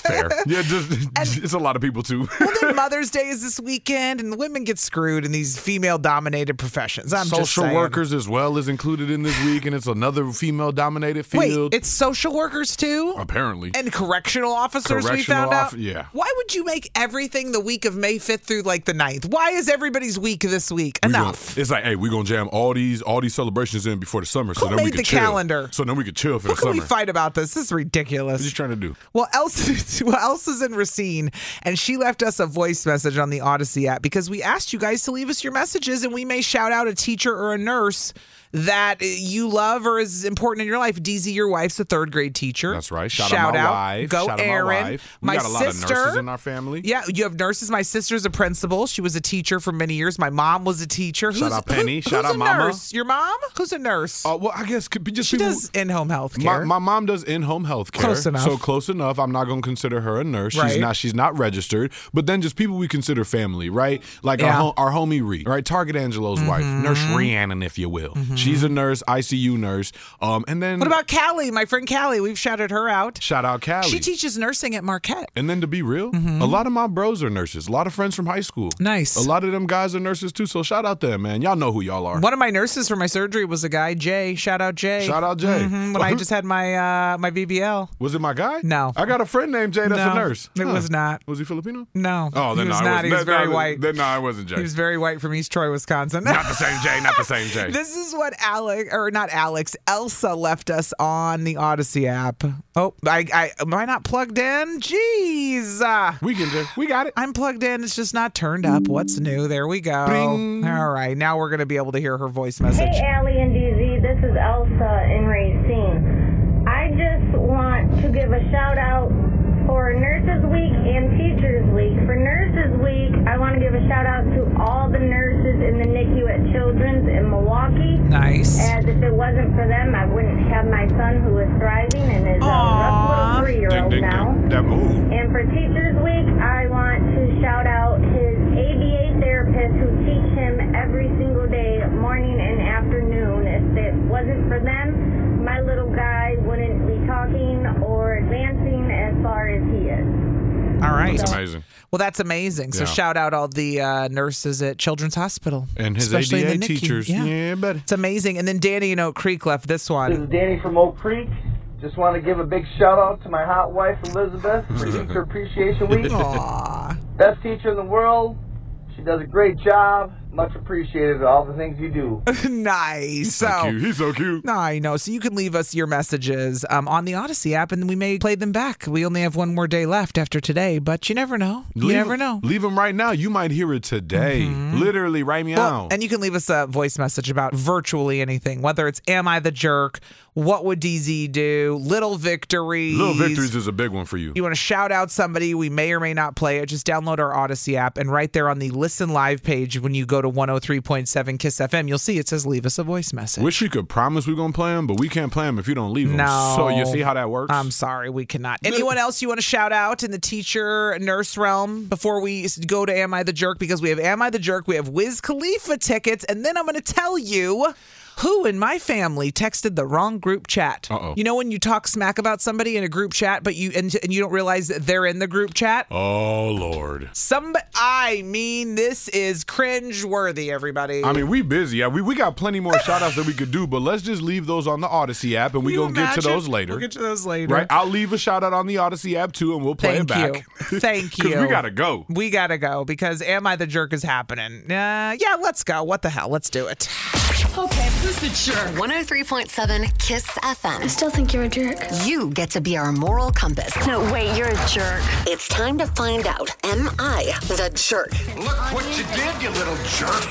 Fair. Yeah, just, it's a lot of people, too. Well, then Mother's Day is this weekend, and the women get screwed in these female-dominated professions. I'm just Social saying. workers as well is included in this week, and it's another female-dominated field. Wait, it's social workers, too? Apparently. And correctional officers, correctional we found off- out? Yeah. Why would you make everything the week of May fifth through, like, the ninth? Why is everybody's week this week? We Enough. Gonna, it's like, hey, we're going to jam all these all these celebrations in before the summer, so Who then we made can the chill. calendar? So then we can chill for What the can summer. we fight about this? This is ridiculous. What are you trying to do? Well, Elsa, well, Elsa's in Racine, and she left us a voice message on the Odyssey app because we asked you guys to leave us your messages, and we may shout out a teacher or a nurse that you love or is important in your life. D Z, your wife's a third grade teacher. That's right. Shout, Shout out my out. wife. Go Shout out Aaron. my wife. We My got a lot sister- of nurses in our family. Yeah, you have nurses. My sister's a principal. She was a teacher for many years. My mom was a teacher. Shout Who's, out Penny. Who, Shout who's out a Mama. Nurse? Your mom? Who's a nurse? Uh, well, I guess could be just she people. does in-home health My, care. my mom does in-home health care. Close enough. So close enough. I'm not going to consider her a nurse. She's Right. not. She's not registered. But then just people we consider family, right? Like Yeah. our, hom- our homie Ree, right? Target Angelo's wife, Nurse Rhiannon, if you will. She's a nurse, I C U nurse. Um, and then What about Callie, my friend Callie? We've shouted her out. shout out Callie. She teaches nursing at Marquette. And then to be real, a lot of my bros are nurses. A lot of friends from high school. Nice. A lot of them guys are nurses too. So shout out them, man. Y'all know who y'all are. One of my nurses for my surgery was a guy, Jay. Shout out Jay. Shout out Jay. Mhm, when I just had my uh, my B B L. Was it my guy? No. I got a friend named Jay that's No, a nurse. it was not. Was he Filipino? No. Oh, then he was no, it not. He was then- very no, white. Then no, it wasn't Jay. He was very white from East Troy, Wisconsin. Not the same Jay. Not the same Jay. This is what Alex, or not Alex, Elsa left us on the Odyssey app. Oh, I, I am I not plugged in? Jeez. Uh, we can do. We got it. I'm plugged in. It's just not turned up. What's new? There we go. Bring. All right. Now we're going to be able to hear her voice message. Hey, Allie and D Z. This is Elsa in Racine. I just want to give a shout out for Nurses Week and Teachers Week. For Nurses Week, I want to give a shout out to all the nurses in the N I C U at Children's in Milwaukee. Nice. As if it wasn't for them, I wouldn't have my son who is thriving and is a rough little three-year-old Ding, ding, now. ding. That move. And for Teachers Week, I want to shout out his A B A therapist who teach him every single day, morning and afternoon. If it wasn't for them, my little guy wouldn't be talking or advancing as far as he is. All right. That's amazing. Well, that's amazing. So Yeah. shout out all the uh, nurses at Children's Hospital. And his especially A D A in the N I C U. teachers. Yeah. Yeah, buddy. It's amazing. And then Danny in Oak Creek left this This one. is Danny from Oak Creek. Just want to give a big shout out to my hot wife Elizabeth for Teacher Appreciation Week. Aww. Best teacher in the world. She does a great job. Much appreciated all the things you do. Nice. So So, cute. He's so cute. no, I know. So you can leave us your messages um, on the Odyssey app, and we may play them back. We only have one more day left after today, but you never know. You Leave never 'em- know. Leave them right now. You might hear it today. Literally, right meow. Well, and you can leave us a voice message about virtually anything, whether it's Am I the Jerk? What would D Z do? Little victories. Little victories is a big one for you. You want to shout out somebody, we may or may not play it. Just download our Odyssey app, and right there on the Listen Live page, when you go to one oh three point seven Kiss F M, you'll see it says leave us a voice message. Wish we could promise we're going to play them, but we can't play them if you don't leave them. No. So you see how that works? I'm sorry, we cannot. Anyone else you want to shout out in the teacher nurse realm before we go to Am I the Jerk? Because we have Am I the Jerk, we have Wiz Khalifa tickets, and then I'm going to tell you who in my family texted the wrong group chat. Uh-oh. You know when you talk smack about somebody in a group chat, but you and, and you don't realize that they're in the group chat? Oh, Lord. Some, I mean, this is cringe-worthy, everybody. I mean, we busy. Yeah, we, we got plenty more shout outs that we could do, but let's just leave those on the Odyssey app, and we're Can you going to get to imagine? those later. We'll get to those later. Right? I'll leave a shout out on the Odyssey app, too, and we'll play Thank it back. you. Thank you. Because we got to go. We got to go because Am I the Jerk is happening. Uh, yeah, let's go. What the hell? Let's do it. Okay, who's the jerk? one oh three point seven Kiss F M. I still think you're a jerk. You get to be our moral compass. No, wait, you're a jerk. It's time to find out, am I the jerk? Look what you did, you little jerk.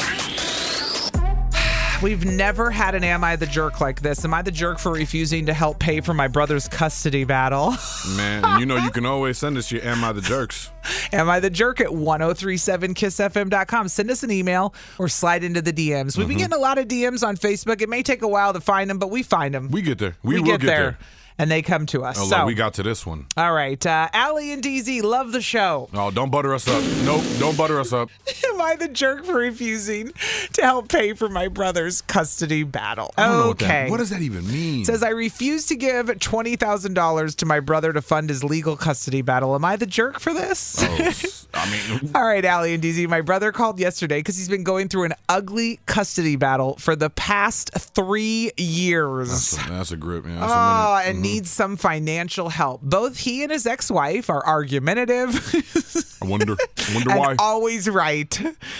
We've never had an Am I the Jerk like this. Am I the jerk for refusing to help pay for my brother's custody battle? Man, and you know you can always send us your Am I the Jerks. Am I the jerk at ten thirty-seven kiss f m dot com. Send us an email or slide into the D Ms. We've been Mhm. getting a lot of D Ms on Facebook. It may take a while to find them, but we find them. We get there. We, We will get get there. there. and they come to us. Oh, so look, we got to this one. All right. Uh, Allie and D Z love the show. Oh, don't butter us up. Nope, don't butter us up. Am I the jerk for refusing to help pay for my brother's custody battle? I don't know what Okay. that- what does that even mean? It says, I refuse to give twenty thousand dollars to my brother to fund his legal custody battle. Am I the jerk for this? Oh, I mean, All right, Allie and D Z. My brother called yesterday because he's been going through an ugly custody battle for the past three years. that's a, that's a grip. Yeah, that's Oh, a minute. and Mhm. needs some financial help. Both he and his ex-wife are argumentative. I wonder, I wonder and why. always right.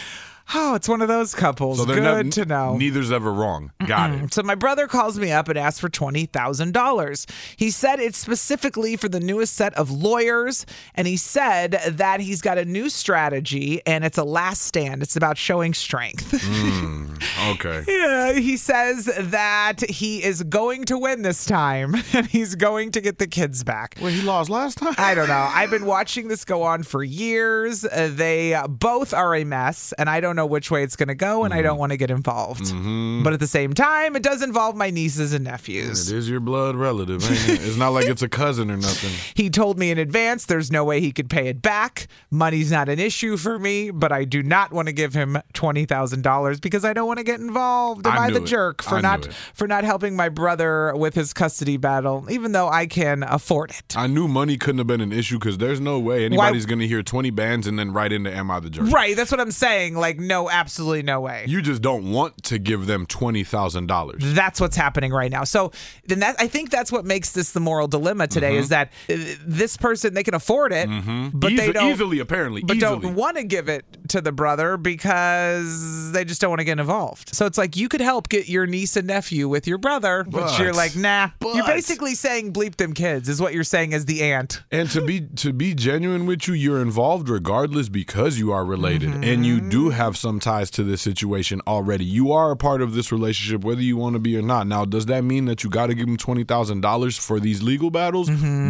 Oh, it's one of those couples. So they're Good not- to know. Neither's ever wrong. Got it. So my brother calls me up and asks for twenty thousand dollars. He said it's specifically for the newest set of lawyers, and he said that he's got a new strategy, and it's a last stand. It's about showing strength. Mm, okay. Yeah, he says that he is going to win this time, and he's going to get the kids back. Well, he lost last time. I don't know. I've been watching this go on for years. Uh, they uh, both are a mess, and I don't know which way it's going to go, and I don't want to get involved. Mm-hmm. But at the same time, it does involve my nieces and nephews. It is your blood relative, ain't it? It's not like it's a cousin or nothing. He told me in advance there's no way he could pay it back. Money's not an issue for me, but I do not want to give him twenty thousand dollars because I don't want to get involved. Am I I, the knew it. jerk for I knew not it. for not helping my brother with his custody battle, even though I can afford it? I knew money couldn't have been an issue because there's no way anybody's going to hear twenty bands and then write into Am I the Jerk? Right, that's what I'm saying. Like, no, absolutely no way. You just don't want to give them twenty thousand dollars. That's what's happening right now. So then that I think that's what makes this the moral dilemma today Mhm. is that uh, this person, they can afford it, Mhm. but they Easy- don't easily, apparently, but easily. don't want to give it to the brother because they just don't want to get involved. So it's like you could help get your niece and nephew with your brother, but, But- you're like, nah. You're but- basically saying bleep them kids is what you're saying as the aunt. And to be to be genuine with you, you're involved regardless because you are related and you do have some ties to this situation already. You are a part of this relationship, whether you want to be or not. Now, does that mean that you got to give them twenty thousand dollars for these legal battles?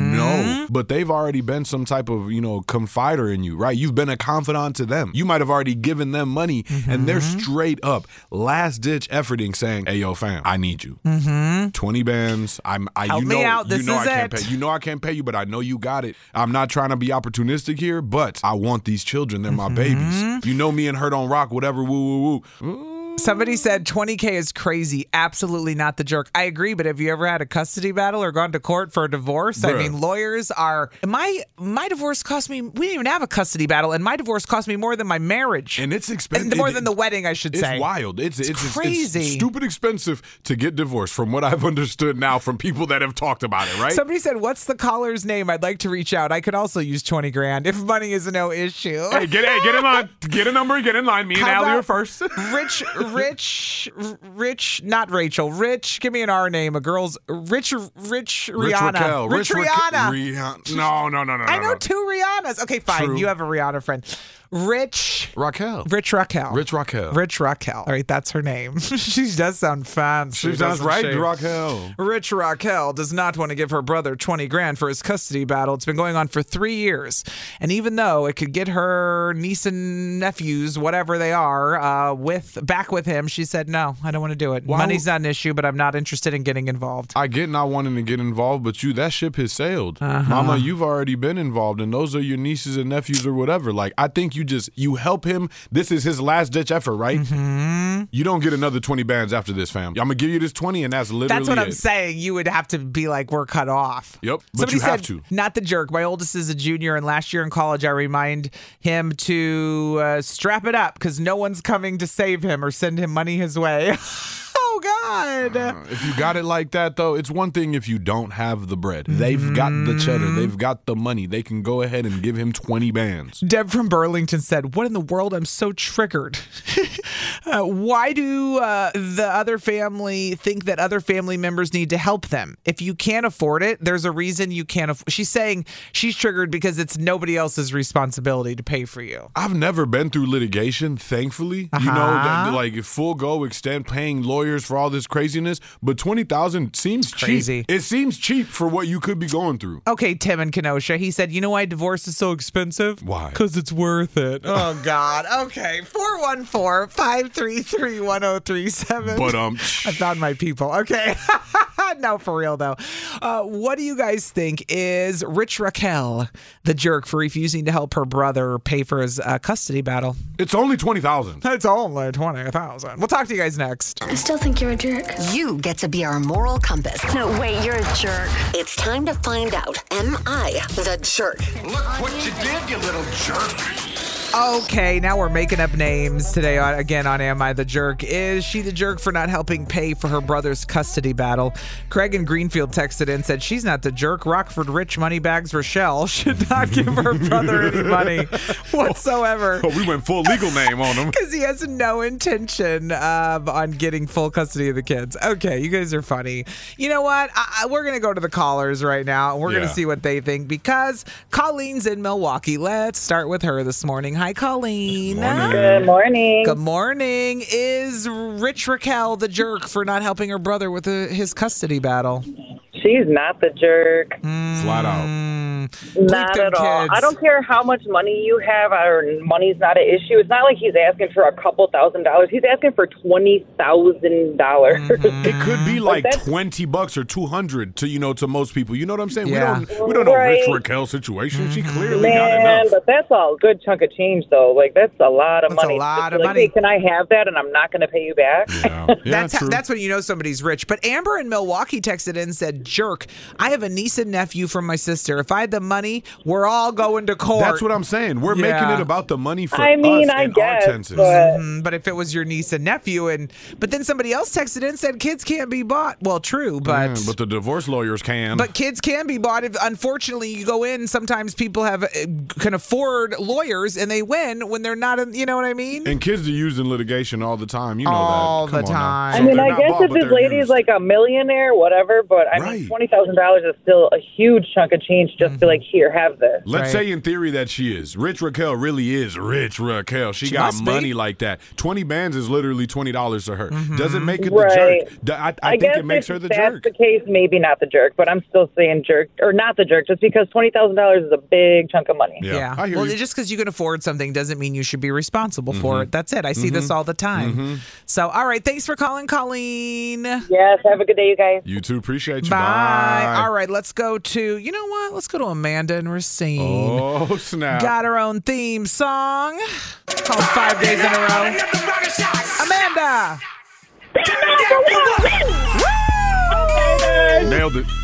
No, but they've already been some type of, you know, confider in you, right? You've been a confidant to them. You might have already given them money and they're straight up last ditch efforting saying, hey, yo, fam, I need you. Mm-hmm. twenty bands. I'm. I. Help you me know. out. You This know is I can't it. pay. You know I can't pay you, but I know you got it. I'm not trying to be opportunistic here, but I want these children. They're my babies. You know me and her don't rock. Whatever. Woo woo woo. Somebody said twenty K is crazy. Absolutely not the jerk. I agree, but have you ever had a custody battle or gone to court for a divorce? I Bruh. mean, lawyers are my my divorce cost me. We didn't even have a custody battle, and my divorce cost me more than my marriage, and it's expensive. and more than the wedding, I should It's say. wild. It's it's, it's crazy. It's stupid expensive to get divorced, from what I've understood now from people that have talked about it. Right. Somebody said, "What's the caller's name? I'd like to reach out. I could also use twenty grand if money is no issue." Hey, get hey, get in line. Get a number. Get in line. Me and How Allie are about first. Rich, Rich, Rich, not Rachel. Rich, give me an R name. A girl's Rich, Rich Rich Rihanna. Raquel. Rich, Rich Rihanna. Raquel. Rihanna. No, no, no, no. I no, know no. two Rihannas. Okay, fine. True. You have a Rihanna friend. Rich Raquel. Rich Raquel. Rich Raquel. Rich Raquel. All right, that's her name. She does sound fancy. She does doesn't right, she? Raquel. Rich Raquel does not want to give her brother twenty grand for his custody battle. It's been going on for three years. And even though it could get her niece and nephews, whatever they are, uh, with back with him, she said, no, I don't want to do it. Why Money's not an issue, but I'm not interested in getting involved. I get not wanting to get involved, but you, that ship has sailed. Uh-huh. Mama, you've already been involved, and those are your nieces and nephews or whatever. Like, I think you just, you help him. This is his last ditch effort, right? Mm-hmm. You don't get another twenty bands after this, fam. I'm going to give you this twenty, and that's literally That's what it. I'm saying. You would have to be like, we're cut off. Yep, but Somebody you have said, to. Not the jerk. My oldest is a junior, and last year in college, I remind him to uh, strap it up because no one's coming to save him or send him money his way. Oh, God. Uh, if you got it like that, though, it's one thing if you don't have the bread. They've got the cheddar. They've got the money. They can go ahead and give him twenty bands. Deb from Burlington said, what in the world? I'm so triggered. uh, why do uh, the other family think that other family members need to help them? If you can't afford it, there's a reason you can't afford. She's saying she's triggered because it's nobody else's responsibility to pay for you. I've never been through litigation, thankfully. Uh-huh. You know, that, like full go extent paying lawyers for all this craziness, but twenty thousand seems Crazy. cheap. It seems cheap for what you could be going through. Okay, Tim in Kenosha. He said, you know why divorce is so expensive? Why? Because it's worth it. Oh, God. Okay. four one four, five three three, one oh three seven. But, um, I found my people. Okay. No, for real, though. Uh, what do you guys think? Is Rich Raquel the jerk for refusing to help her brother pay for his uh, custody battle? It's only twenty thousand dollars. It's only twenty thousand dollars. We'll talk to you guys next. I still think you're a jerk. You get to be our moral compass. No, wait, you're a jerk. It's time to find out, am I the jerk? Look what you did, you little jerk. Okay, now we're making up names today on, again on Am I the Jerk? Is she the jerk for not helping pay for her brother's custody battle? Craig in Greenfield texted in and said she's not the jerk. Rockford Rich Moneybags Rochelle should not give her brother any money whatsoever. Oh, we went full legal name on him. Because he has no intention um, on getting full custody of the kids. Okay, you guys are funny. You know what? I, I, we're going to go to the callers right now, and we're Yeah. going to see what they think because Colleen's in Milwaukee. Let's start with her this morning. Hi, Colleen. Good morning. Good morning. Is Rich Raquel the jerk for not helping her brother with the, his custody battle? She's not the jerk. Flat out. Not them at all. kids. I don't care how much money you have, or money's not an issue. It's not like he's asking for a couple thousand dollars. He's asking for twenty thousand dollars. It could be like that's- twenty bucks or two hundred to you know to most people. You know what I'm saying? Yeah. We don't we don't know Rich Right. Raquel's situation. She clearly got Man, enough. but that's a good chunk of change, though. Like, that's a lot of That's a money. lot Just of like, money. Hey, can I have that and I'm not going to pay you back? Yeah, yeah that's how, true. that's when you know somebody's rich. But Amber in Milwaukee texted in and said, jerk, I have a niece and nephew from my sister. If I had the money, we're all going to court. That's what I'm saying. We're Yeah. making it about the money for I mean, us I and guess, our tenses. but- Mhm, but if it was your niece and nephew, and but then somebody else texted in and said kids can't be bought. Well, true, but Yeah, but the divorce lawyers can. But kids can be bought. If unfortunately you go in, sometimes people have uh, can afford lawyers and they win when they're not. In, you know what I mean? and kids are used in litigation all the time. You know All that. Come the on now. time. So I mean, they're I not guess bought, if but this they're lady's used. like a millionaire, whatever, but I Right. mean, twenty thousand dollars is still a huge chunk of change just to be like, here, have this. Let's Right. say in theory that she is. Rich Raquel really is Rich Raquel. She, She got must be. money like that. twenty bands is literally twenty dollars to her. Doesn't make it Right. the jerk. D- I, I, I, think guess it makes if her the that's jerk. the case, maybe not the jerk, but I'm still saying jerk, or not the jerk, just because twenty thousand dollars is a big chunk of money. Yeah, I hear Well, you. just because you can afford something doesn't mean you should be responsible for Mhm. it. That's it. I see this all the time. Mhm. So, all right. Thanks for calling, Colleen. Yes, have a good day, you guys. You too. Appreciate you. Bye. Bye. All right. Let's go to, you know what? Let's go to Amanda and Racine. Oh, snap. Got her own theme song called Five Days in a Row. Amanda! Nailed it.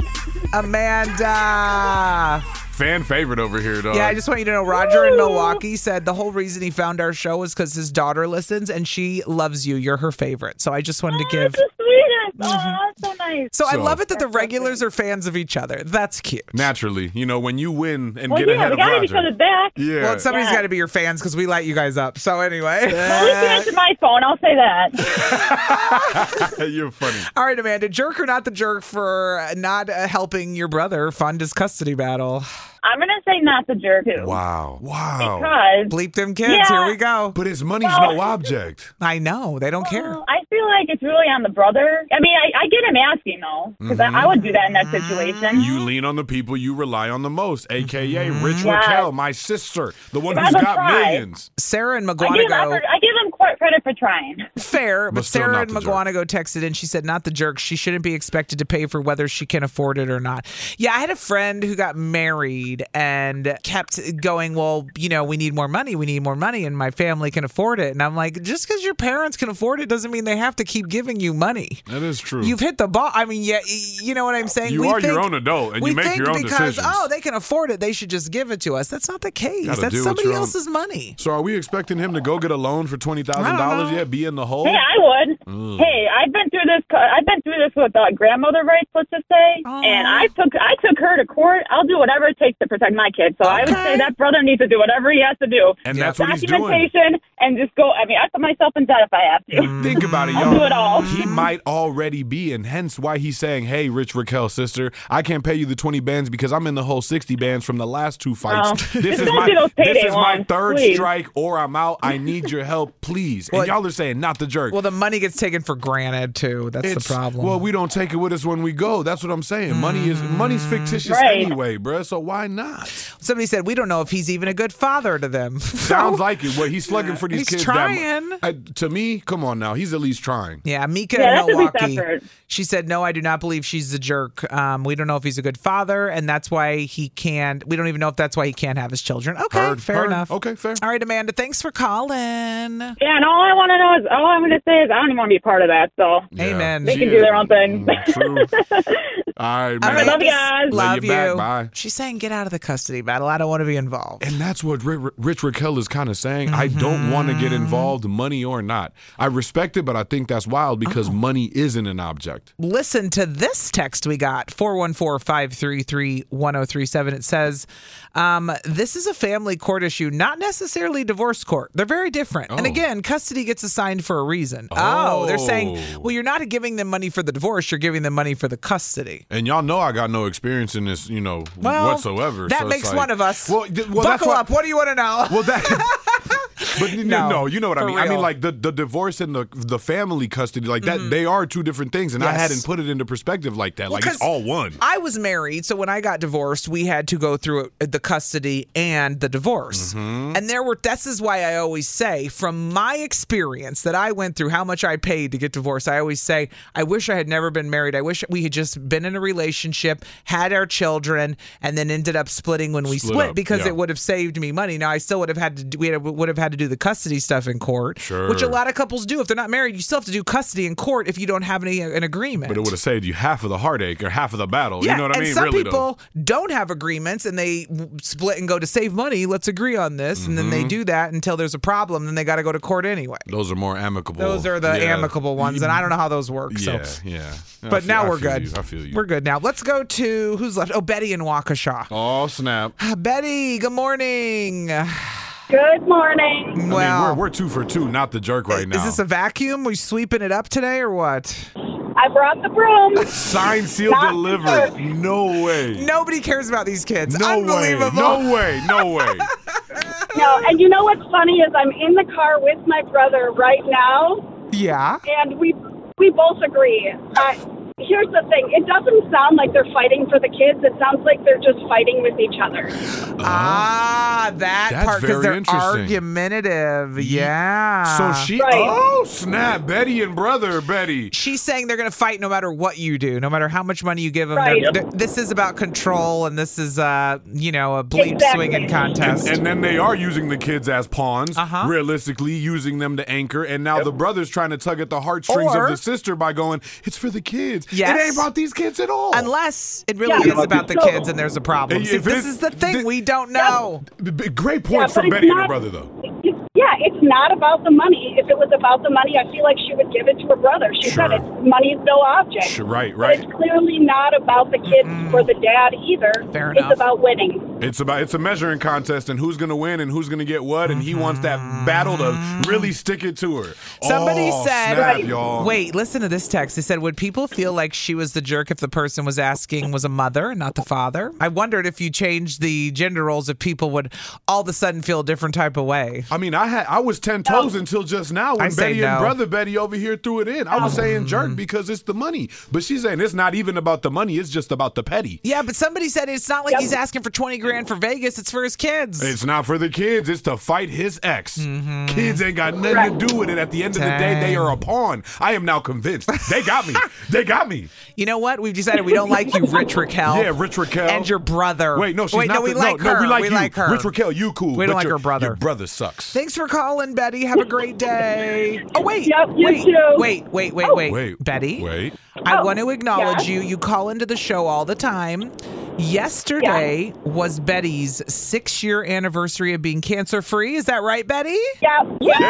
Amanda! Fan favorite over here, dog. Yeah, I just want you to know Roger in Milwaukee said the whole reason he found our show was because his daughter listens and she loves you. You're her favorite. So I just wanted to give. Oh, that's so nice. So I So- love it that the regulars are fans of each other. That's cute. Naturally, you know, when you win and Well, get yeah, ahead we of got Roger. each other's back. Yeah. Well, somebody's Yeah. got to be your fans because we light you guys up. So anyway. Well, at least you answered my phone. I'll say that. You're funny. All right, Amanda, jerk or not the jerk for not uh, helping your brother fund his custody battle? I'm gonna say not the jerk. Too. Wow. Wow. Because Bleep them kids. Yeah. Here we go. But his money's Well- no object. I know. They don't care. I feel like it's really on the brother. I mean, I, I get him asking though, because Mhm. I, I would do that in that situation. You lean on the people you rely on the most, a k a. Mm-hmm. Rich Yes. Raquel, my sister, the one But who's I would got try. millions. Sarah and I give, McGuanago. effort, I give him quite credit for trying. Fair, but, But still Sarah not and the jerk. McGuanago texted in. She said, not the jerk. She shouldn't be expected to pay for whether she can afford it or not. Yeah, I had a friend who got married and kept going, well, you know, we need more money. We need more money, and my family can afford it. And I'm like, just because your parents can afford it doesn't mean they have to keep giving you money. That is true. You've hit the ball. I mean, yeah, you know what I'm saying? You We are your think- own adult, and we you make think your own because, decisions. oh, they can afford it, they should just give it to us. That's not the case. Gotta That's deal with somebody your own- else's money. So are we expecting him to go get a loan for twenty thousand dollars yet? Be in the hole? Hey, I would. Ugh. Hey, I've been through this. I've been through this with uh, grandmother rights, let's just say, and I took I took her to court. I'll do whatever it takes to protect my kids. So I would say that brother needs to do whatever he has to do. And that's what he's doing. Documentation and just go. I mean, I put myself in debt if I have to. Think about it, I'll y'all. do it all. He might already be, and hence why he's saying, hey, Rich Raquel, sister, I can't pay you the twenty bands because I'm in the whole sixty bands from the last two fights. Oh. This Just is don't my do those this payday is my ones, third please. strike, or I'm out. I need your help, please. monies. Well, and y'all are saying not the jerk. Well, the money gets taken for granted, too. That's It's- the problem. Well, we don't take it with us when we go. That's what I'm saying. Money is money's fictitious Right. anyway, bruh. So why not? Somebody said, we don't know if he's even a good father to them. Sounds like it. Well, he's slugging for these He's kids. trying. That, uh, to me, come on now. He's at least trying. Yeah, Mika Yeah, in that should be Milwaukee. separate. She said, no, I do not believe she's a jerk. Um, we don't know if he's a good father, and that's why he can't. We don't even know if that's why he can't have his children. Okay, Heard, fair heard. enough. Okay, fair. All right, Amanda, thanks for calling. Yeah, and all I want to know is, all I'm going to say is I don't even want to be part of that, so. Amen. They can do their own thing. True. All right, man. I love you guys. Love, Love you. Back. you. Bye. She's saying, get out of the custody battle. I don't want to be involved. And that's what Rich, Rich Raquel is kind of saying. I don't want to Mm-hmm. get involved, money or not. I respect it, but I think that's wild because Oh. money isn't an object. Listen to this text we got, four one four, five three three, one oh three seven. It says, um, this is a family court issue, not necessarily divorce court. They're very different. And Oh. again, custody gets assigned for a reason. Oh. They're saying, well, you're not giving them money for the divorce, you're giving them money for the custody. And y'all know I got no experience in this, you know, Well, whatsoever. that so it's makes like- one of us. Well, th- well that's Buckle why- up. What do you want to know? Well, that. But no, No, no, you know what I for mean. I mean, real. like the, the divorce and the the family custody, like that. Mhm. They are two different things, and I Yes. hadn't put it into perspective like that. Well, like it's 'cause all one. I was married, so when I got divorced, we had to go through the custody and the divorce. Mm-hmm. And there were, this is why I always say, from my experience that I went through, how much I paid to get divorced, I always say, I wish I had never been married. I wish we had just been in a relationship, had our children, and then ended up splitting when we Split split up, because yeah. it would have saved me money. Now, I still would have had to, do- we had, would have had to do the custody stuff in court, Sure. which a lot of couples do. If they're not married, you still have to do custody in court if you don't have any an agreement. But it would have saved you half of the heartache or half of the battle. Yeah, you know what I and mean? some Really, people don't have agreements and they w- split and go to save money. Let's agree on this, and then they Mhm. do that until there's a problem. Then they got to go to court anyway. though. Those are more amicable. Those are the Yeah. amicable ones, and I don't know how those work. Yeah, so. yeah. I But feel- now I we're feel good. you. I feel you. We're good now. Let's go to who's left. Oh, Betty in Waukesha. Oh snap! Betty, good morning. Good morning. I mean, Well, we're, we're two for two, not the jerk right now. is this a vacuum? We sweeping it up today or what? I brought the broom. Signed, sealed, Not delivered? No way. Nobody cares about these kids. No way. Unbelievable. No way. No way. No, and you know what's funny is I'm in the car with my brother right now, Yeah. and we we both agree. Uh, here's the thing: it doesn't sound like they're fighting for the kids. It sounds like they're just fighting with each other. Ah, that That's part because very they're interesting. argumentative. Yeah. So she. Right. Oh snap! Betty and brother Betty. She's saying they're going to fight no matter what you do, no matter how much money you give them. Right. They're- they're- This is about control, and this is, uh, you know, a bleep Exactly. swinging And, contest. and then they are using the kids as pawns, Uh-huh. realistically using them to anchor. And now the brother's trying to tug at the heartstrings Or- of the sister by going, "It's for the kids. Yes. It ain't about these kids at all." Unless it really Yeah. is about the kids and there's a problem. If See, it this is- is the thing. th- we don't know. B- b- Great points Yeah, but from it's Betty and her not- brother, though. It's, yeah, it's not about the money. If it was about the money, I feel like she would give it to her brother. She Sure. said it's money is no object. Sure, right, But right. it's clearly not about the kids or the dad either. Fair it's enough. about winning. It's about it's a measuring contest and who's gonna win and who's gonna get what, and he wants that battle to really stick it to her. Somebody Oh, said, snap, y'all. wait, listen to this text. They said, would people feel like she was the jerk if the person was asking was a mother, not the father? I wondered if you changed the gender roles, if people would all of a sudden feel a different type of way. I mean, I had I was ten toes until just now I when say Betty no. and brother Betty over here threw it in. I was saying jerk because it's the money, but she's saying it's not even about the money; it's just about the petty. Yeah, but somebody said it's not like he's asking for twenty grand for Vegas. It's for his kids. It's not for the kids; it's to fight his ex. Mm-hmm. Kids ain't got nothing to do with it. At the end of the day, they are a pawn. I am now convinced. They got me. They got me. You know what? We've decided we don't like you, Rich Raquel. Yeah, Rich Raquel. And your brother. Wait, no, she's Wait, not. no, we the, like no, her. no, we like we you. like her. Rich Raquel, you cool. We don't but like your, her brother. Your brother sucks. Thanks for calling, Betty. Have a great day. Oh, wait. Yep, you wait, too. wait, wait, wait, Oh. wait. Wait. Betty, Wait. I Oh, want to acknowledge yeah. you. You call into the show all the time. Yesterday was Betty's six-year anniversary of being cancer-free. Is that right, Betty? Yeah.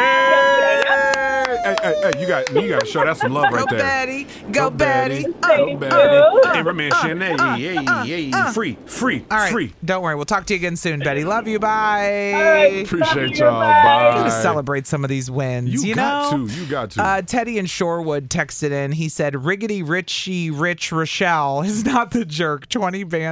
Hey, hey, hey, hey, you got you got to show that some love right Go, there. Betty. Go, Betty. Go, Uh, Betty. uh, Hey, remission. Hey, uh, hey, uh, hey, uh. free, free, All right. free. Don't worry. We'll talk to you again soon, Betty. Love you. Bye. All right. Appreciate Love you, y'all. bye. Bye. Gotta celebrate some of these wins. You, You, got know? to. You got to. Uh, Teddy in Shorewood texted in. He said, Riggedy Richie Rich Rochelle is not the jerk. twenty bands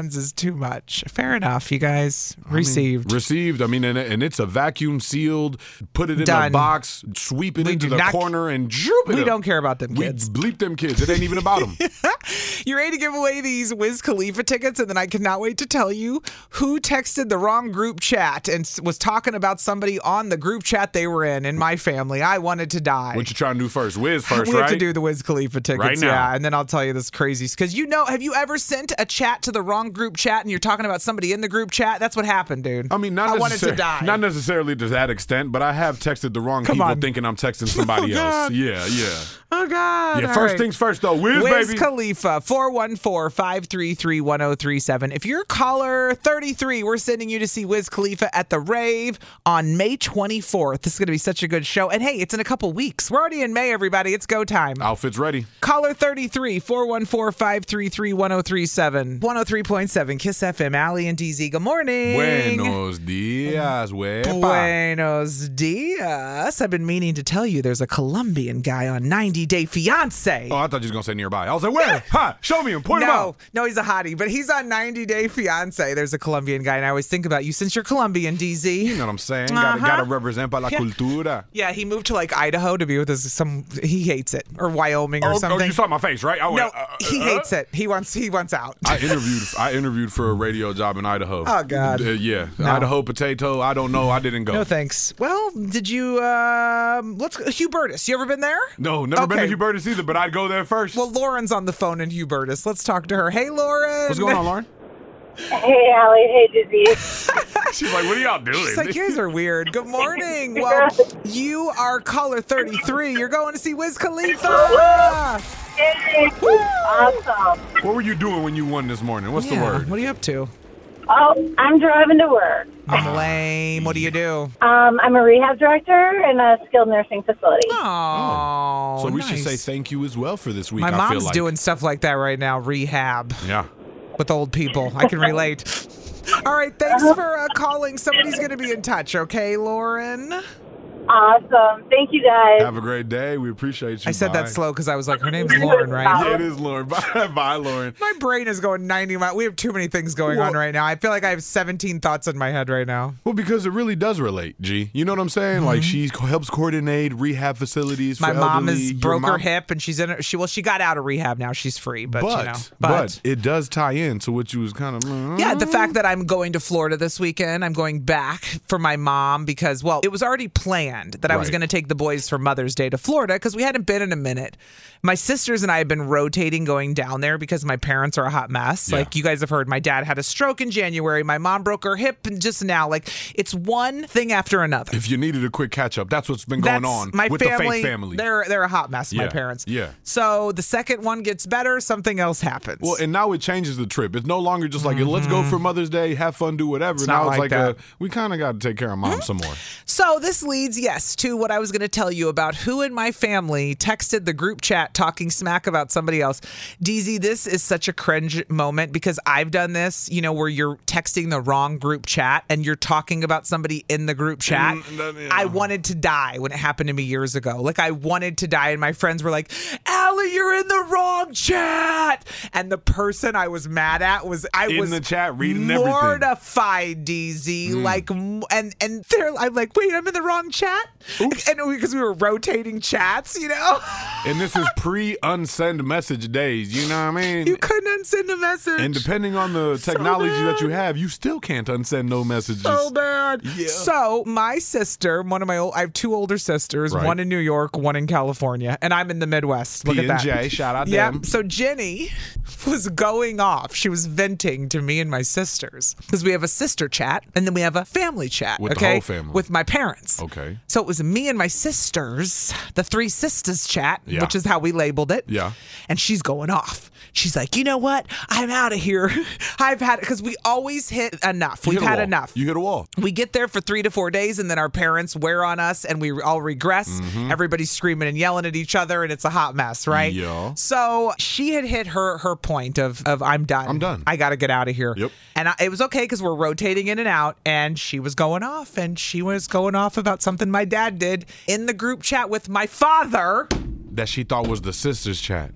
hands is too much. Fair enough, you guys. Received. I mean, received. I mean, and, and it's a vacuum sealed, put it in Done. a box, sweep it We into do the not- corner, and droop it We up. don't care about them kids. We bleep them kids. It ain't even about them. You ready to give away these Wiz Khalifa tickets? And then I cannot wait to tell you who texted the wrong group chat and s- was talking about somebody on the group chat they were in in my family. I wanted to die. What you trying to do first? Wiz first, we right? have to do the Wiz Khalifa tickets, Right now. yeah, and then I'll tell you this crazy. Because you know, have you ever sent a chat to the wrong group chat and you're talking about somebody in the group chat? That's what happened, dude. I mean, not I wanted necessar- to die. Not necessarily to that extent, but I have texted the wrong Come people on. thinking I'm texting somebody Oh, else. God. Yeah, yeah. Oh, God. Yeah, All first right. things first, though. Wiz, Wiz baby. Khalifa, four one four, five three three, one oh three seven. If you're caller thirty-three, we're sending you to see Wiz Khalifa at the Rave on May twenty-fourth. This is going to be such a good show. And hey, it's in a couple weeks. We're already in May, everybody. It's go time. Outfit's ready. Caller thirty-three, four one four, five three three, one oh three seven. one oh three point seven Kiss F M. Allie and D Z. Good morning. Buenos dias, wepa. Buenos dias. I've been meaning to tell you there's a Colombian guy on ninety Day Fiancé. Oh, I thought you was going to say nearby. I was like, where? Huh? Show me him. Point him no, out. no, he's a hottie, but he's on ninety Day Fiancé. There's a Colombian guy, and I always think about you since you're Colombian, D Z. You know what I'm saying? Gotta, Uh-huh. gotta represent para la Yeah. cultura. Yeah, he moved to like Idaho to be with his some. He hates it, or Wyoming, or Oh, something. oh, you saw my face, right? I no, went, uh, he uh, hates it. He wants. He wants out. I interviewed. I interviewed for a radio job in Idaho. Oh, God. Uh, yeah, No. Idaho potato. I don't know. I didn't go. No thanks. Well, did you? Um, let's go. Hubertus. You ever been there? No, never been to Okay. Hubertus either, but I'd go there first. Well, Lauren's on the phone in Hubertus. Let's talk to her. Hey, Lauren. What's going on, Lauren? Hey, Allie. Hey, Dizzy. She's like, what are y'all doing? She's like, you guys are weird. Good morning. Well, you are caller thirty-three. You're going to see Wiz Khalifa. Awesome. What were you doing when you won this morning? What's Yeah, the word? What are you up to? Oh, I'm driving to work. I'm lame. What do you do? Um, I'm a rehab director in a skilled nursing facility. Oh, so we should nice. say thank you as well for this week. My I mom's feel like. doing stuff like that right now. Rehab Yeah. with old people. I can relate. All right. Thanks for uh, calling. Somebody's going to be in touch. Okay, Lauren? Awesome. Thank you, guys. Have a great day. We appreciate you. I said Bye. that slow because I was like, her name's Lauren, right? Yeah, it is Lauren. Bye, bye, Lauren. My brain is going ninety miles. We have too many things going on right now. I feel like I have seventeen thoughts in my head right now. Well, because it really does relate, G. You know what I'm saying? Like she co- helps coordinate rehab facilities. For My mom elderly. is Your broke her mom- hip and she's in her, she well she got out of rehab now. She's free, but, But, you know. but it does tie in to what you was kind of. mm, Yeah, the fact that I'm going to Florida this weekend, I'm going back for my mom because, well, it was already planned that I was Right. going to take the boys for Mother's Day to Florida because we hadn't been in a minute. My sisters and I have been rotating going down there because my parents are a hot mess. Yeah. Like you guys have heard, my dad had a stroke in January. My mom broke her hip and just now. Like it's one thing after another. If you needed a quick catch up, that's what's been going That's on my with family, the Faith family. They're they're a hot mess, my Yeah, parents. yeah. So the second one gets better, something else happens. Well, and now it changes the trip. It's no longer just like, let's go for Mother's Day, have fun, do whatever. It's now not it's like like, a, that. we kind of got to take care of mom some more. So this leads, yes, to what I was going to tell you about who in my family texted the group chat talking smack about somebody else. D Z, this is such a cringe moment because I've done this, you know, where you're texting the wrong group chat and you're talking about somebody in the group chat. And then, yeah. I wanted to die when it happened to me years ago. Like I wanted to die and my friends were like, Allie, you're in the wrong chat. And the person I was mad at was, I In was the chat, reading everything. mortified, D Z. Like, m- and, and they're, I'm like, wait, I'm in the wrong chat? Oops. And because we were rotating chats, you know? And this is pre-unsend message days. You know what I mean? You couldn't unsend a message. And depending on the technology that you have, you still can't unsend no messages. So bad. Yeah. So my sister, one of my old, I have two older sisters, Right. one in New York, one in California, and I'm in the Midwest. Look P at and that. J, shout out Yeah. them. So Jenny was going off. She was venting to me and my sisters because we have a sister chat and then we have a family chat. With the okay? whole family. With my parents. Okay. So it was me and my sisters, the three sisters chat, Yeah. which is how we labeled it. Yeah. And she's going off. She's like, you know what? I'm out of here. I've had it because we always hit enough. You We've hit a had wall. enough. You hit a wall. We get there for three to four days, and then our parents wear on us, and we all regress. Mm-hmm. Everybody's screaming and yelling at each other, and it's a hot mess, right? Yeah. So she had hit her her point of of I'm done. I'm done. I got to get out of here. Yep. And I, it was okay because we're rotating in and out, and she was going off, and she was going off about something my dad did in the group chat with my father. That she thought was the sisters chat. Mm-hmm.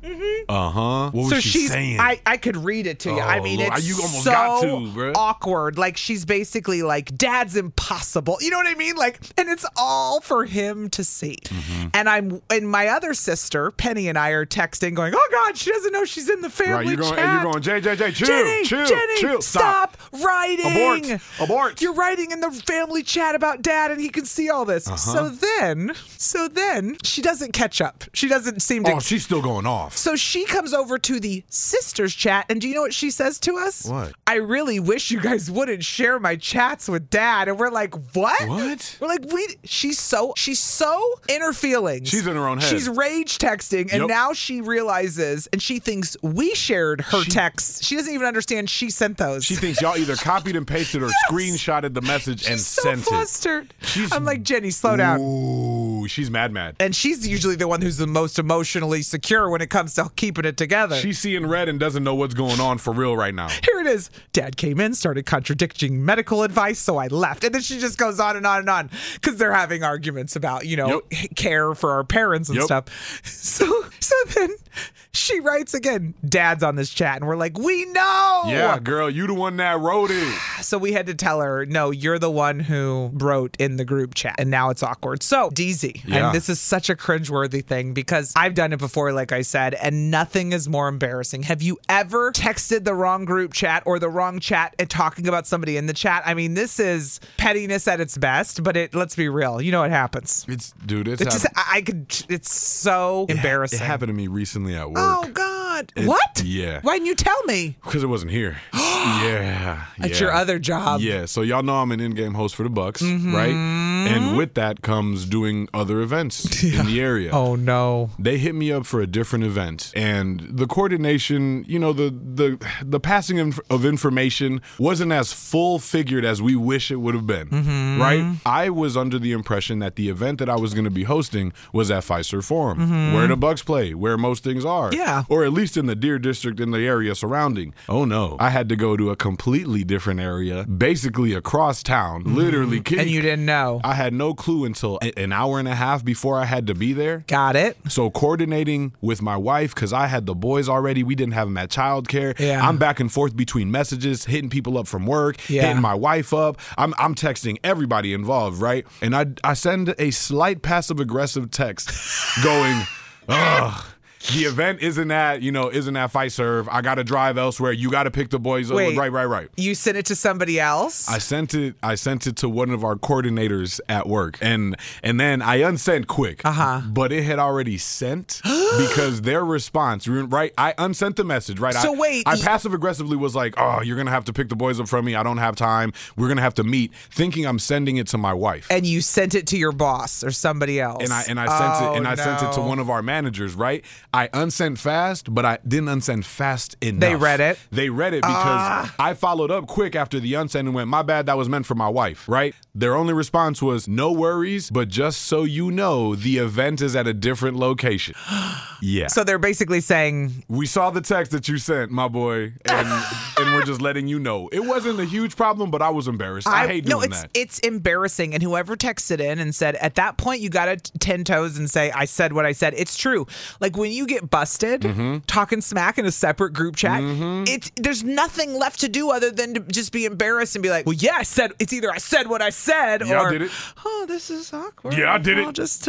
Uh huh. What was so she she's, saying? I, I could read it to you. Oh, I mean, Lord. it's You almost so got to, bruh. awkward. Like, she's basically like, Dad's impossible. You know what I mean? Like, and it's all for him to see. Mm-hmm. And I'm, and my other sister, Penny, and I are texting, going, "Oh God, she doesn't know she's in the family Right, you're going, chat." and you're going, J J J, chill, Jenny, chill, Jenny, chill, stop, writing. Abort, abort. You're writing in the family chat about Dad, and he can see all this. Uh-huh. So then, so then she doesn't catch up. She doesn't seem to. Oh, she's still going off. So she comes over to the sisters chat, and do you know what she says to us? What? I really wish you guys wouldn't share my chats with Dad. And we're like, what? What? We're like, we. She's so she's so in her feelings. She's in her own head. She's rage texting, and Yep. now she realizes, and she thinks we shared her She- texts. She doesn't even understand she sent those. She thinks y'all either copied and pasted or screenshotted the message and so sent flustered. it. She's, I'm like, Jenny, slow down. Ooh, she's mad, mad. And she's usually the one who's the most emotionally secure when it comes to keeping it together. She's seeing red and doesn't know what's going on for real right now. Here it is. Dad came in, started contradicting medical advice, so I left. And then she just goes on and on and on because they're having arguments about, you know, Yep. care for our parents and Yep. stuff. So, so then she writes again, Dad's on this chat, and we're like, we know. Yeah, girl, you the one that wrote it. So we had to tell her, no, you're the one who wrote in the group chat, and now it's awkward. So, D Z, Yeah. and this is such a cringeworthy thing because I've done it before, like I said, and nothing is more embarrassing. Have you ever texted the wrong group chat or the wrong chat and talking about somebody in the chat? I mean, this is pettiness at its best, but it let's be real. You know what happens. It's, dude, it's, It's just, hap- I I could, it's so embarrassing. It happened to me recently at work. Oh, God. It- What? Yeah. Why didn't you tell me? Because it wasn't here. yeah. At yeah. your other job. Yeah. So y'all know I'm an in-game host for the Bucks, Mm-hmm. right? And with that comes doing other events in the area. Oh, no. They hit me up for a different event, and the coordination, you know, the the the passing of, of information wasn't as full figured as we wish it would have been. Mm-hmm. Right? I was under the impression that the event that I was going to be hosting was at Fiserv Forum, Mhm. where the Bucks play, where most things are. Yeah. Or at least in the Deer District in the area surrounding. Oh no. I had to go to a completely different area, basically across town, literally kidding. And you didn't know. I had no clue until a- an hour and a half before I had to be there. Got it. So coordinating with my wife, because I had the boys already, we didn't have them at childcare. Yeah. I'm back and forth between messages, hitting people up from work, Yeah. hitting my wife up. I'm I'm texting everybody involved, right? And I I send a slight passive aggressive text, going, ugh. The event isn't at, you know, isn't at Fiserv. I got to drive elsewhere. You got to pick the boys up. Wait. Right, right, right. You sent it to somebody else? I sent it. I sent it to one of our coordinators at work, and and then I unsent quick. Uh Uh-huh. But it had already sent because their response, right? I unsent the message, right? So I, wait, I y- passive aggressively was like, "Oh, you're gonna have to pick the boys up from me. I don't have time. We're gonna have to meet." Thinking I'm sending it to my wife. And you sent it to your boss or somebody else. And I and I sent Oh, it and I sent it to no. one of our managers, right? I unsent fast, but I didn't unsend fast enough. They read it? They read it because Ah. I followed up quick after the unsend and went, "My bad, that was meant for my wife," right? Their only response was, "No worries, but just so you know, the event is at a different location." Yeah. So they're basically saying, We saw the text that you sent, my boy, and and we're just letting you know. It wasn't a huge problem, but I was embarrassed. I, hate no, doing it's that. it's embarrassing. And whoever texted in and said, at that point, you got to ten toes and say, I said what I said. It's true. Like when you get busted Mm-hmm. talking smack in a separate group chat, it's there's nothing left to do other than to just be embarrassed and be like, well, yeah, I said. It's either I said what I said, Yeah, I or did it. oh, this is awkward. Yeah, I did it. I'll just.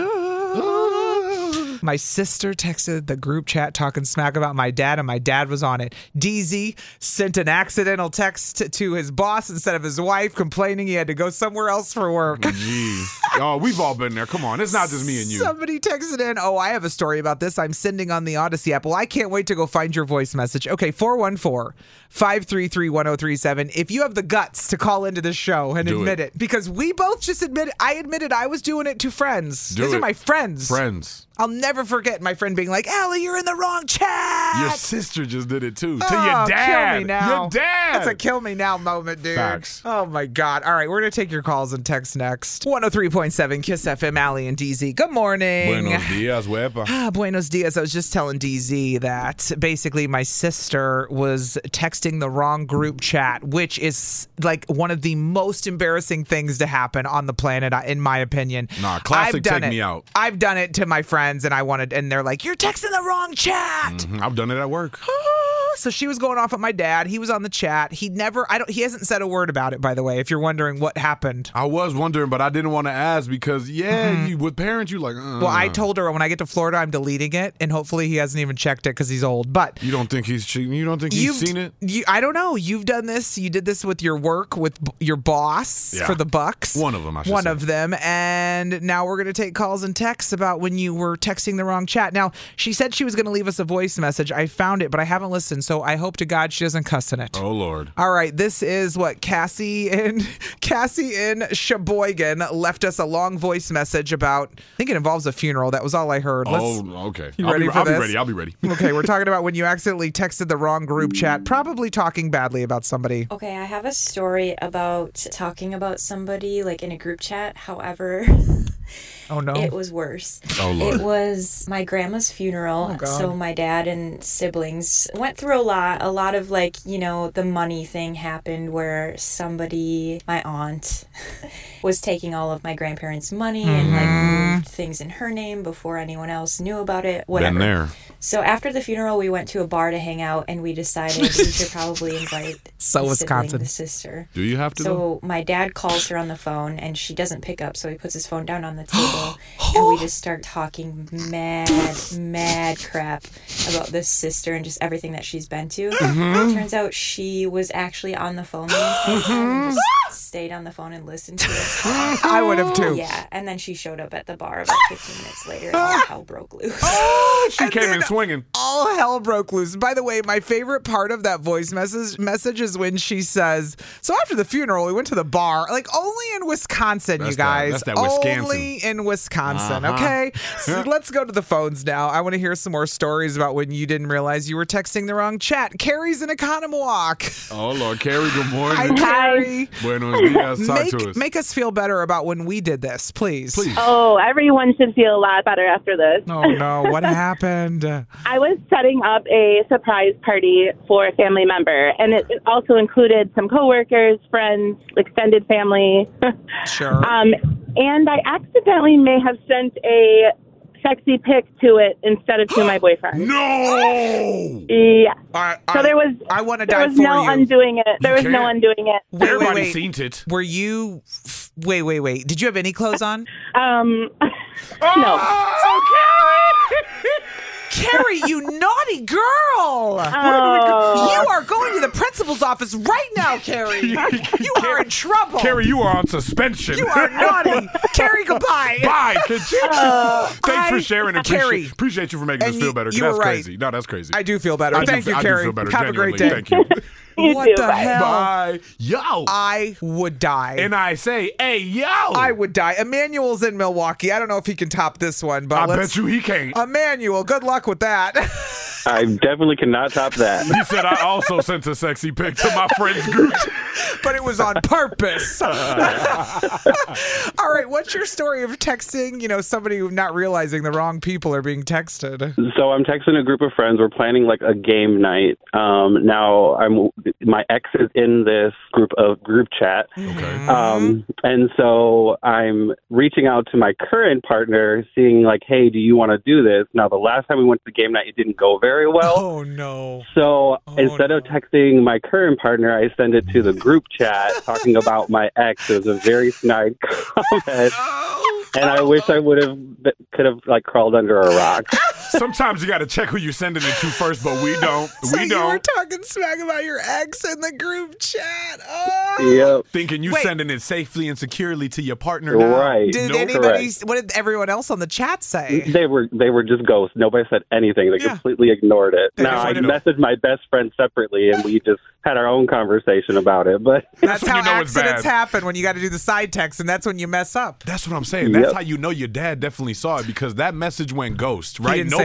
Uh, my sister texted the group chat talking smack about my dad, and my dad was on it. D Z sent an accidental text to, to his boss instead of his wife, complaining he had to go somewhere else for work. Gee. Oh, we've all been there. Come on. It's not just me and you. Somebody texted in, oh, I have a story about this. I'm sending on the Odyssey app. Well, I can't wait to go find your voice message. Okay, four one four, five three three, one oh three seven. If you have the guts to call into the show and Do admit it. it. because we both just admitted, I admitted I was doing it to friends. Do These are it. my friends. Friends. I'll never forget my friend being like, Allie, you're in the wrong chat. Your sister just did it too. To Oh, your dad. Kill me now. Your dad. That's a kill me now moment, dude. Facts. Oh my God. All right, we're gonna take your calls and texts next. one oh three point point seven Kiss F M, Allie and D Z. Good morning. Buenos dias, wepa. Ah, buenos dias. I was just telling D Z that basically my sister was texting the wrong group chat, which is like one of the most embarrassing things to happen on the planet, in my opinion. Nah, classic I've done take it. me out. I've done it to my friends, and I wanted, and they're like, "You're texting the wrong chat." Mm-hmm. I've done it at work. So she was going off at my dad. He was on the chat. He never, I don't, he hasn't said a word about it, by the way, if you're wondering what happened. I was wondering, but I didn't want to ask because, yeah, mm-hmm. you, with parents, you like, uh. Well, I told her when I get to Florida, I'm deleting it, and hopefully he hasn't even checked it because he's old. But you don't think he's cheating? You don't think he's seen it? You, I don't know. You've done this. You did this with your work, with b- your boss yeah. for the Bucks. One of them, I should One say. of them. And now we're going to take calls and texts about when you were texting the wrong chat. Now, she said she was going to leave us a voice message. I found it, but I haven't listened, so I hope to God she doesn't cuss in it. Oh, Lord. All right, this is what Cassie in Cassie in Sheboygan left us a long voice message about. I think it involves a funeral. That was all I heard. Let's, oh, okay. You I'll, ready be, for I'll this? be ready. I'll be ready. Okay, we're talking about when you accidentally texted the wrong group chat, probably talking badly about somebody. Okay, I have a story about talking about somebody like in a group chat. However, oh no, it was worse. Oh Lord. It was my grandma's funeral. Oh, God. So my dad and siblings went through a lot. A lot of like, you know, the money thing happened where somebody, my aunt, was taking all of my grandparents' money mm-hmm. and like moved things in her name before anyone else knew about it. Whatever. Been there. So after the funeral, we went to a bar to hang out, and we decided we should probably invite so the Wisconsin. sibling, the sister. Do you have to? So though? my dad calls her on the phone, and she doesn't pick up. So he puts his phone down on the table, and we just start talking mad, mad crap about this sister and just everything that she's been to. Mm-hmm. It turns out she was actually on the phone the entire time and just stayed on the phone and listened to us talk. I would have too. Yeah, and then she showed up at the bar about fifteen minutes later, and all hell broke loose. Oh, she And came then in swinging. All hell broke loose. By the way, my favorite part of that voice message message is when she says, "So after the funeral, we went to the bar." Like only in Wisconsin, That's you guys. That, that's that Wisconsin. Only in Wisconsin. Uh-huh. Okay, so let's go to the phones now. I want to hear some more stories about when you didn't realize you were texting the wrong chat. Carrie's in Economwalk. Oh Lord, Carrie. Good morning. Hi, Carrie. Buenos dias. Talk Make, to us. make us feel better about when we did this, please. Please. Oh, everyone should feel a lot better after this. Oh no, what happened? I was setting up a surprise party for a family member, and it it also included some coworkers, friends, extended family. Sure. Um, and I accidentally may have sent a sexy pic to it instead of to my boyfriend. No. Yeah. I, I, so there was. I want to There die was for no you. undoing it. There You was no can't. undoing it. Wait, wait, Everybody's wait. seen it. Were you? f- Wait, wait, wait. Did you have any clothes on? Um. no. Oh, Carrie! Carrie, you naughty girl! Oh. You are going to the principal's office right now, Carrie. You are in trouble. Carrie, you are on suspension. You are naughty. Carrie, goodbye. Bye. Continue. Uh, Thanks for I- sharing. And Carrie. appreciate, appreciate you for making And us feel you- better. 'cause you That's were right. crazy. No, that's crazy. I do feel better. I do Thank feel- you, I do Carrie. feel better, Have a great genuinely. day. Thank you. You What too, the bye. hell? Bye. Yo. I would die. And I say, hey, yo. I would die. Emmanuel's in Milwaukee. I don't know if he can top this one, but I let's. bet you he can't. Emmanuel, good luck with that. I definitely cannot top that. He said I also sent a sexy pic to my friend's group. But it was on purpose. All right, what's your story of texting, you know, somebody who not realizing the wrong people are being texted? So I'm texting a group of friends. We're planning like a game night. Um, now I'm my ex is in this group of group chat. Okay. Um, and so I'm reaching out to my current partner, seeing like, hey, do you want to do this? Now, the last time we went to the game night, it didn't go very well. Oh, no. So Oh, instead no. of texting my current partner, I send it to the group chat talking about my ex. It was a very snide comment. And I wish I would have could have like crawled under a rock. Sometimes you got to check who you're sending it to first, but we don't. So we you don't. were talking smack about your ex in the group chat. Oh. Yep. Thinking you Wait. sending it safely and securely to your partner now. Right. Did No, anybody, correct. what did everyone else on the chat say? They were they were just ghosts. Nobody said anything. They Yeah. completely ignored it. They Now I just wanted to- messaged my best friend separately, and we just had our own conversation about it. But That's when how you know it's accidents bad. happen when you got to do the side text, and that's when you mess up. That's what I'm saying. That's Yep. how you know your dad definitely saw it because that message went ghost, right? didn't say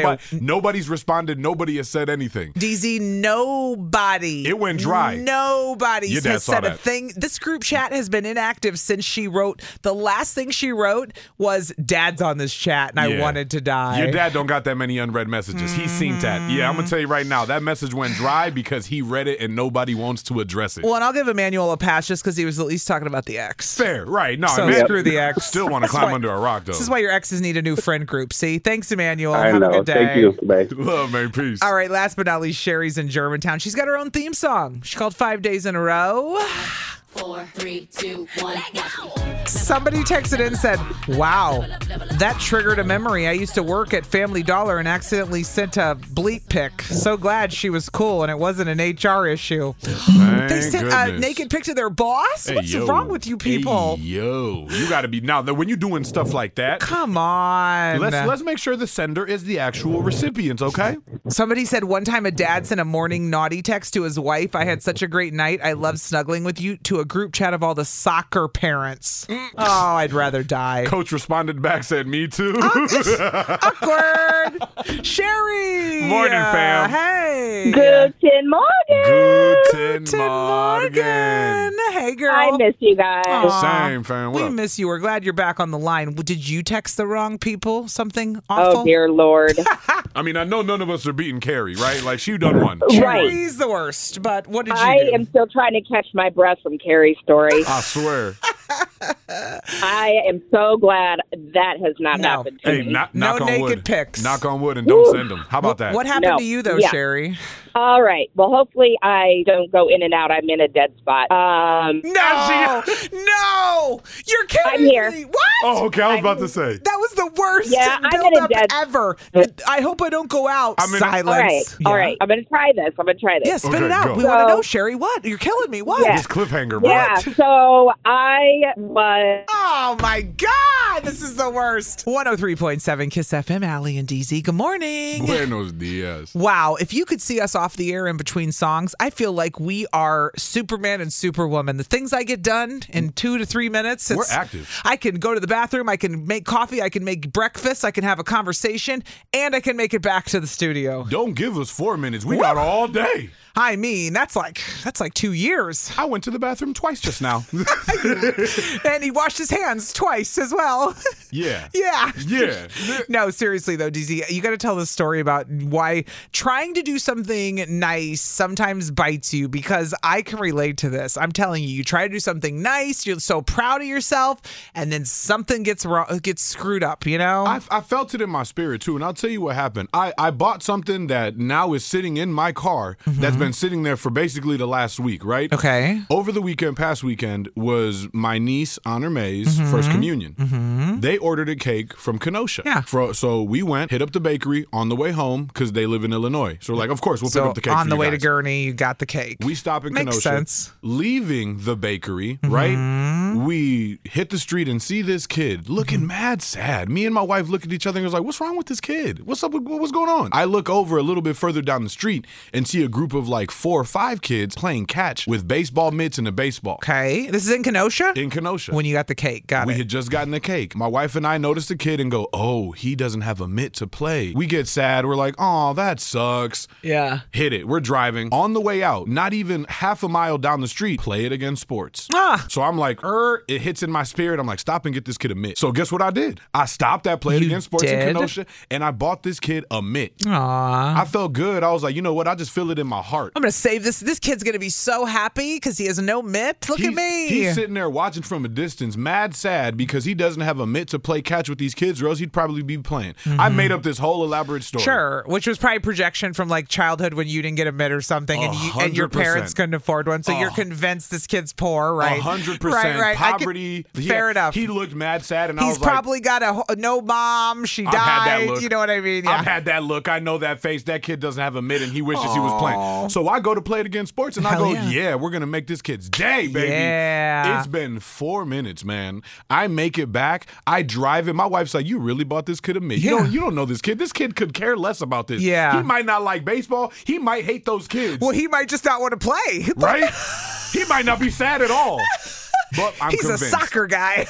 Nobody, nobody's responded. Nobody has said anything. D Z, nobody. It went dry. Nobody Your dad has saw said a that. thing. This group chat has been inactive since she wrote. The last thing she wrote was, Dad's on this chat, and I Yeah. wanted to die. Your dad don't got that many unread messages. He's seen that. Yeah, I'm going to tell you right now, that message went dry because he read it and nobody wants to address it. Well, and I'll give Emmanuel a pass just because he was at least talking about the ex. Fair, right. No, So man, screw the ex. Still want to That's climb why- under a rock, though. This is why your exes need a new friend group. See? Thanks, Emmanuel. I Have know. a good day. Thank you. Bye. Love, man. Peace. All right, last but not least, Sherry's in Germantown. She's got her own theme song. She's called Five Days in a Row. Four, three, two, one. Somebody texted in and said, wow, that triggered a memory. I used to work at Family Dollar and accidentally sent a bleep pic. So glad she was cool and it wasn't an H R issue. Thank They sent a goodness. naked pic to their boss? Hey, What's yo. wrong with you people? Hey, yo, you got to be now. When you're doing stuff like that, come on. Let's let's make sure the sender is the actual recipient. Okay. Somebody said one time a dad sent a morning naughty text to his wife. I had such a great night. I love snuggling with you, to a group chat of all the soccer parents. Oh, I'd rather die. Coach responded back, said, "Me too." Awkward. Sherry. Morning, Uh, fam. Hey. Guten Morgen. Guten Morgen. Hey, girl. I miss you guys. Aw. Same, fam. We What up? miss you. We're glad you're back on the line. Did you text the wrong people? Something awful? Oh, dear Lord. I mean, I know none of us are beating Carrie, right? Like, she done one. Right. She's the worst, but what did you I do? am still trying to catch my breath from Carrie's story. I swear. I am so glad that has not No. happened to Hey, me. knock, No knock on naked wood. pics. Knock on wood and don't Woo. send them. How about that? What happened No. to you, though, Yeah. Sherry? All right. Well, hopefully I don't go in and out. I'm in a dead spot. Um, No! no! You're killing I'm here. me! What? Oh, okay. I was about to say. That was the worst Yeah, I'm build in a up dead- ever. I hope I don't go out. I'm in a- Silence. all right. Yeah. All right. I'm going to try this. I'm going to try this. Yeah, spit Okay, it out. go. We want to So- know, Sherry. What? You're killing me. What? Yeah. This cliffhanger, bro. Yeah. So I was. Oh, my God. This is the worst. one oh three point seven Kiss F M, Allie and D Z. Good morning. Buenos dias. Wow, if you could see us off the air in between songs, I feel like we are Superman and Superwoman. The things I get done in two to three minutes. We're it's- active. I can go to the bathroom, I can make coffee, I can make breakfast, I can have a conversation, and I can make it back to the studio. Don't give us four minutes. We got all day. I mean, that's like that's like two years. I went to the bathroom twice just now. And he washed his hands twice as well. yeah. Yeah. Yeah. No, seriously though, D Z, you got to tell the story about why trying to do something nice sometimes bites you, because I can relate to this. I'm telling you, you try to do something nice, you're so proud of yourself, and then something gets wrong, gets screwed up, you know? I, I felt it in my spirit too, and I'll tell you what happened. I, I bought something that now is sitting in my car that's been sitting there for basically the last week, right? Okay. Over the weekend, past weekend, was my niece Honor May's first communion. Mm-hmm. They ordered a cake from Kenosha. Yeah. For, so we went, hit up the bakery on the way home because they live in Illinois. So we're like, of course, we'll So pick up the cake on for the you way guys. to Gurney, you got the cake. We stop in Makes Kenosha. sense. Leaving the bakery, right? We hit the street and see this kid looking mad sad. Me and my wife look at each other and was like, what's wrong with this kid? What's up? With, what's going on? I look over a little bit further down the street and see a group of like four or five kids playing catch with baseball mitts and a baseball. Okay. This is in Kenosha? In Kenosha. When you got the cake. Got we it. had just gotten the cake. My wife and I noticed the kid and go, oh, he doesn't have a mitt to play. We get sad. We're like, oh, that sucks. Yeah. Hit it. We're driving. On the way out, not even half a mile down the street, Play It Again Sports. Ah. So I'm like, er, it hits in my spirit. I'm like, stop and get this kid a mitt. So guess what I did? I stopped at Play It You Again Sports did? in Kenosha and I bought this kid a mitt. Aww. I felt good. I was like, you know what? I just feel it in my heart. I'm going to save this. This kid's going to be so happy because he has no mitt. Look He's- at me. He's sitting there watching from a distance, mad sad because he doesn't have a mitt to play catch with these kids, or else he'd probably be playing. I made up this whole elaborate story. Sure, which was probably projection from like childhood when you didn't get a mitt or something, and, you, and your hundred percent. parents couldn't afford one, so you're Oh. convinced this kid's poor, right? A hundred Right, percent right. I could- poverty. He- fair enough. He looked mad sad, and I He's was like, probably got a, a no mom. She I've had that died. look. You know what I mean? Yeah. I've had that look. I know that face. That kid doesn't have a mitt, and he wishes he was playing. So I go to Play It Again Sports, and I Hell go, yeah. yeah. we're gonna make this kid's day, baby. Yeah. It's been four minutes, man. I make it back. I drive it. My wife's like, you really bought this kid a mitt? You Yeah. don't. You don't know this kid. This kid could care less about this. Yeah. He might not like baseball. He might hate those kids. Well, he might just not want to play. Right? He might not be sad at all. But I'm He's convinced. a soccer guy.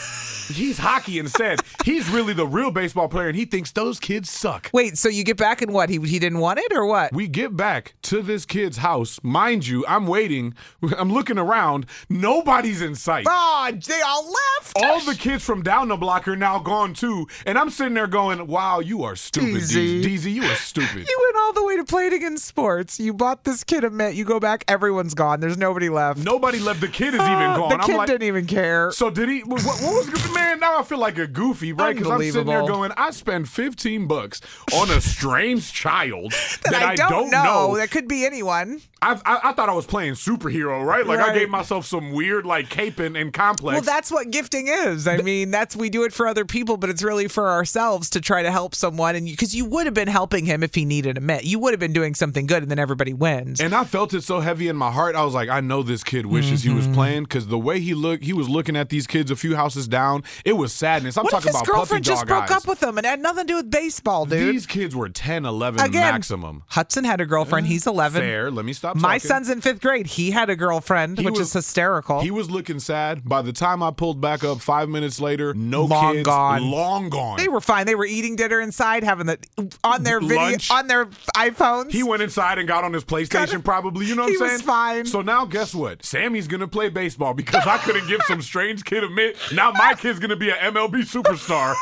He's hockey instead. He's really the real baseball player, and he thinks those kids suck. Wait, so you get back and what? He he didn't want it or what? We get back to this kid's house. Mind you, I'm waiting. I'm looking around. Nobody's in sight. Oh, they all left. All the kids from down the block are now gone too. And I'm sitting there going, wow, you are stupid, D Z. D Z, you are stupid. You went all the way to Platigan Sports. You bought this kid a mitt. You go back, everyone's gone. There's nobody left. Nobody left. The kid is Uh, even gone. The kid I'm like, didn't even care. So did he? What, what was good, man? Now I feel like a goofy, right? Because I'm sitting there Unbelievable. going, I spent fifteen bucks on a strange child that, that I don't, don't know. know. That could be anyone. I, I, I thought I was playing superhero, right? Like Right. I gave myself some weird like cape and, and complex. Well, that's what gifting is. I mean, that's we do it for other people, but it's really for ourselves to try to help someone. And because you, you would have been helping him if he needed a mitt, you would have been doing something good, and then everybody wins. And I felt it so heavy in my heart. I was like, I know this kid wishes Mm-hmm. he was playing because the way he looked, he was looking at these kids a few houses down. It was sadness. I'm what talking if his about puppy girlfriend just dog broke eyes. up with him and had nothing to do with baseball, dude? These kids were ten, eleven Again, maximum. Hudson had a girlfriend. He's eleven. Fair. Let me stop My talking. son's in fifth grade. He had a girlfriend, He which was- is hysterical. He was looking sad. By the time I pulled back up five minutes later, no Long kids, gone. long gone. They were fine. They were eating dinner inside, having the on their video Lunch. on their iPhones. He went inside and got on his PlayStation, probably. You know what He I'm saying? was fine. So now, guess what? Sammy's gonna play baseball because I couldn't give some strange kid a mitt. Now my kid's gonna be an M L B superstar.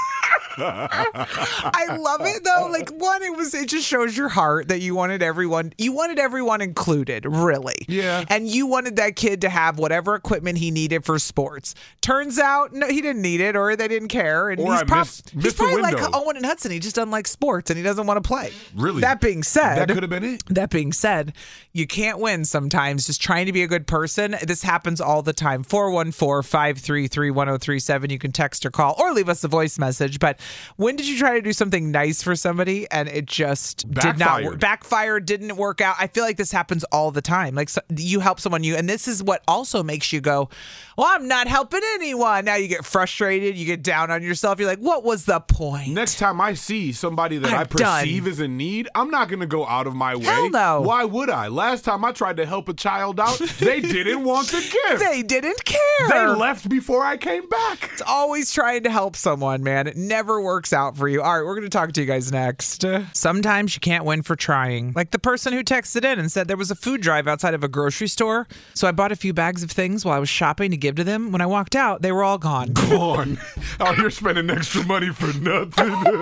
I love it though. Like one, it was it just shows your heart that you wanted everyone you wanted everyone included, really. Yeah. And you wanted that kid to have whatever equipment he needed for sports. Turns out no, he didn't need it or they didn't care. And Or he's, I prob- missed- he's missed the probably like window. Owen and Hudson. He just doesn't like sports and he doesn't want to play. Really? That being said, That could have been it. That being said, you can't win sometimes just trying to be a good person. This happens all the time. four one four, five three three, one oh three seven. You can text or call or leave us a voice message. But when did you try to do something nice for somebody and it just did not Backfired. work? Backfired, didn't work out. I feel like this happens all the time. Like so, you help someone, you, and this is what also makes you go, well, I'm not helping anyone. Now you get frustrated. You get down on yourself. You're like, what was the point? Next time I see somebody that I'm I perceive as in need, I'm not going to go out of my way. Hell no. Why would I? Last time I tried to help a child out, they didn't want the gift. They didn't care. They left before I came back. It's always trying to help someone, man. It never works out for you. All right, we're going to talk to you guys next. Sometimes you can't win for trying. Like the person who texted in and said there was a food drive outside of a grocery store. So I bought a few bags of things while I was shopping to give to them. When I walked out, they were all gone. Gone. Out here spending extra money for nothing.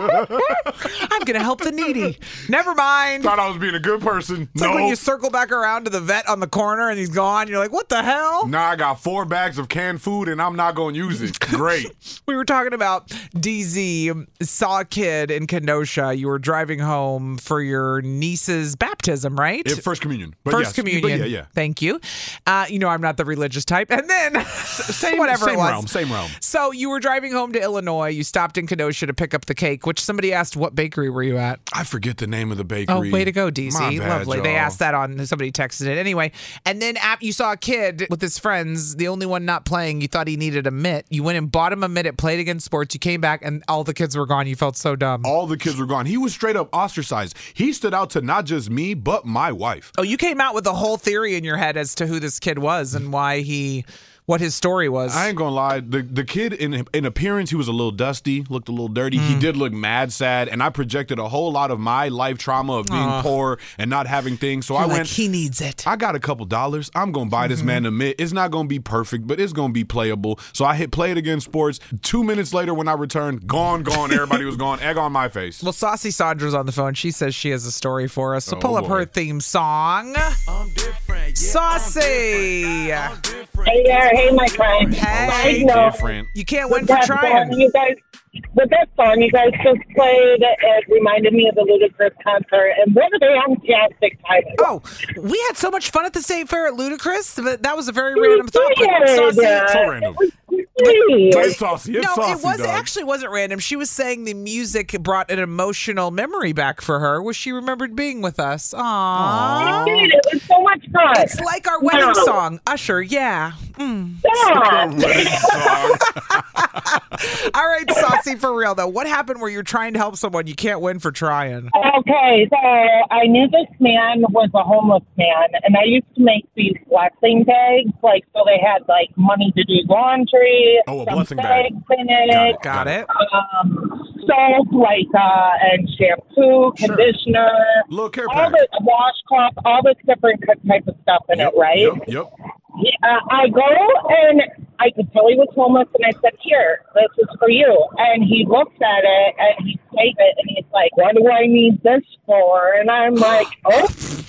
I'm going to help the needy. Never mind. Thought I was being a good person. It's no. like when you circle back around to the vet on the corner and he's gone. You're like, what the hell? Now I got four bags of canned food and I'm not going to use it. Great. We were talking about D Z saw a kid in Kenosha. You were driving home for your niece's baptism, right? Yeah, first communion. But First yes, communion. But yeah, yeah. Thank you. Uh, you know, I'm not the religious type. And then, Same, whatever same it was. realm, same realm. So you were driving home to Illinois. You stopped in Kenosha to pick up the cake, which somebody asked, what bakery were you at? I forget the name of the bakery. Oh, way to go, D Z. My bad, Lovely. They y'all. asked that on, somebody texted it. Anyway, and then ap- you saw a kid with his friends, the only one not playing. You thought he needed a mitt. You went and bought him a mitt at Played Against Sports. You came back and all the kids were gone. You felt so dumb. All the kids were gone. He was straight up ostracized. He stood out to not just me, but my wife. Oh, you came out with a whole theory in your head as to who this kid was and why he, what his story was. I ain't gonna lie. The the kid in in appearance, he was a little dusty, looked a little dirty. Mm. He did look mad sad, and I projected a whole lot of my life trauma of being Aw. poor and not having things. So You're I like, went. he needs it. I got a couple dollars. I'm gonna buy this Mhm. man a mitt. It's not gonna be perfect, but it's gonna be playable. So I hit play it against sports. Two minutes later, when I returned, gone, gone. Everybody was gone. Egg on my face. Well, Saucy Sandra's on the phone. She says she has a story for us. So Oh, pull up boy. her theme song. Saucy. Hey there, hey my friend. Hey. I know. Different. You can't With win for that trying. song you guys, with that song you guys just played, it reminded me of the Ludacris concert, and what a fantastic title. Oh, we had so much fun at the State Fair at Ludacris, but that was a very random thought. But did. Saucy, So random. Sweet. It's saucy. It's no, saucy, it was dog. it actually wasn't random. She was saying the music brought an emotional memory back for her, where she remembered being with us. Aww. It did. It was so much fun. It's like our wedding Wow. song, Usher. Yeah. Mm. Stop. Wedding song. All right, Saucy. For for real, though. What happened where you're trying to help someone? You can't win for trying. Okay, so I knew this man was a homeless man, and I used to make these blessing bags, like, so they had, like, money to do laundry, Oh, a some blessing bag. bags in it. Got it. Um, soap, like, uh, and shampoo, conditioner, Little care all pack. the washcloth, all this different type of stuff in Yep, it, right? Yep, yep. Yeah, I go and I could tell he was homeless, and I said, "Here, this is for you." And he looks at it and he takes it and he's like, "What do I need this for?" And I'm like, "Oh,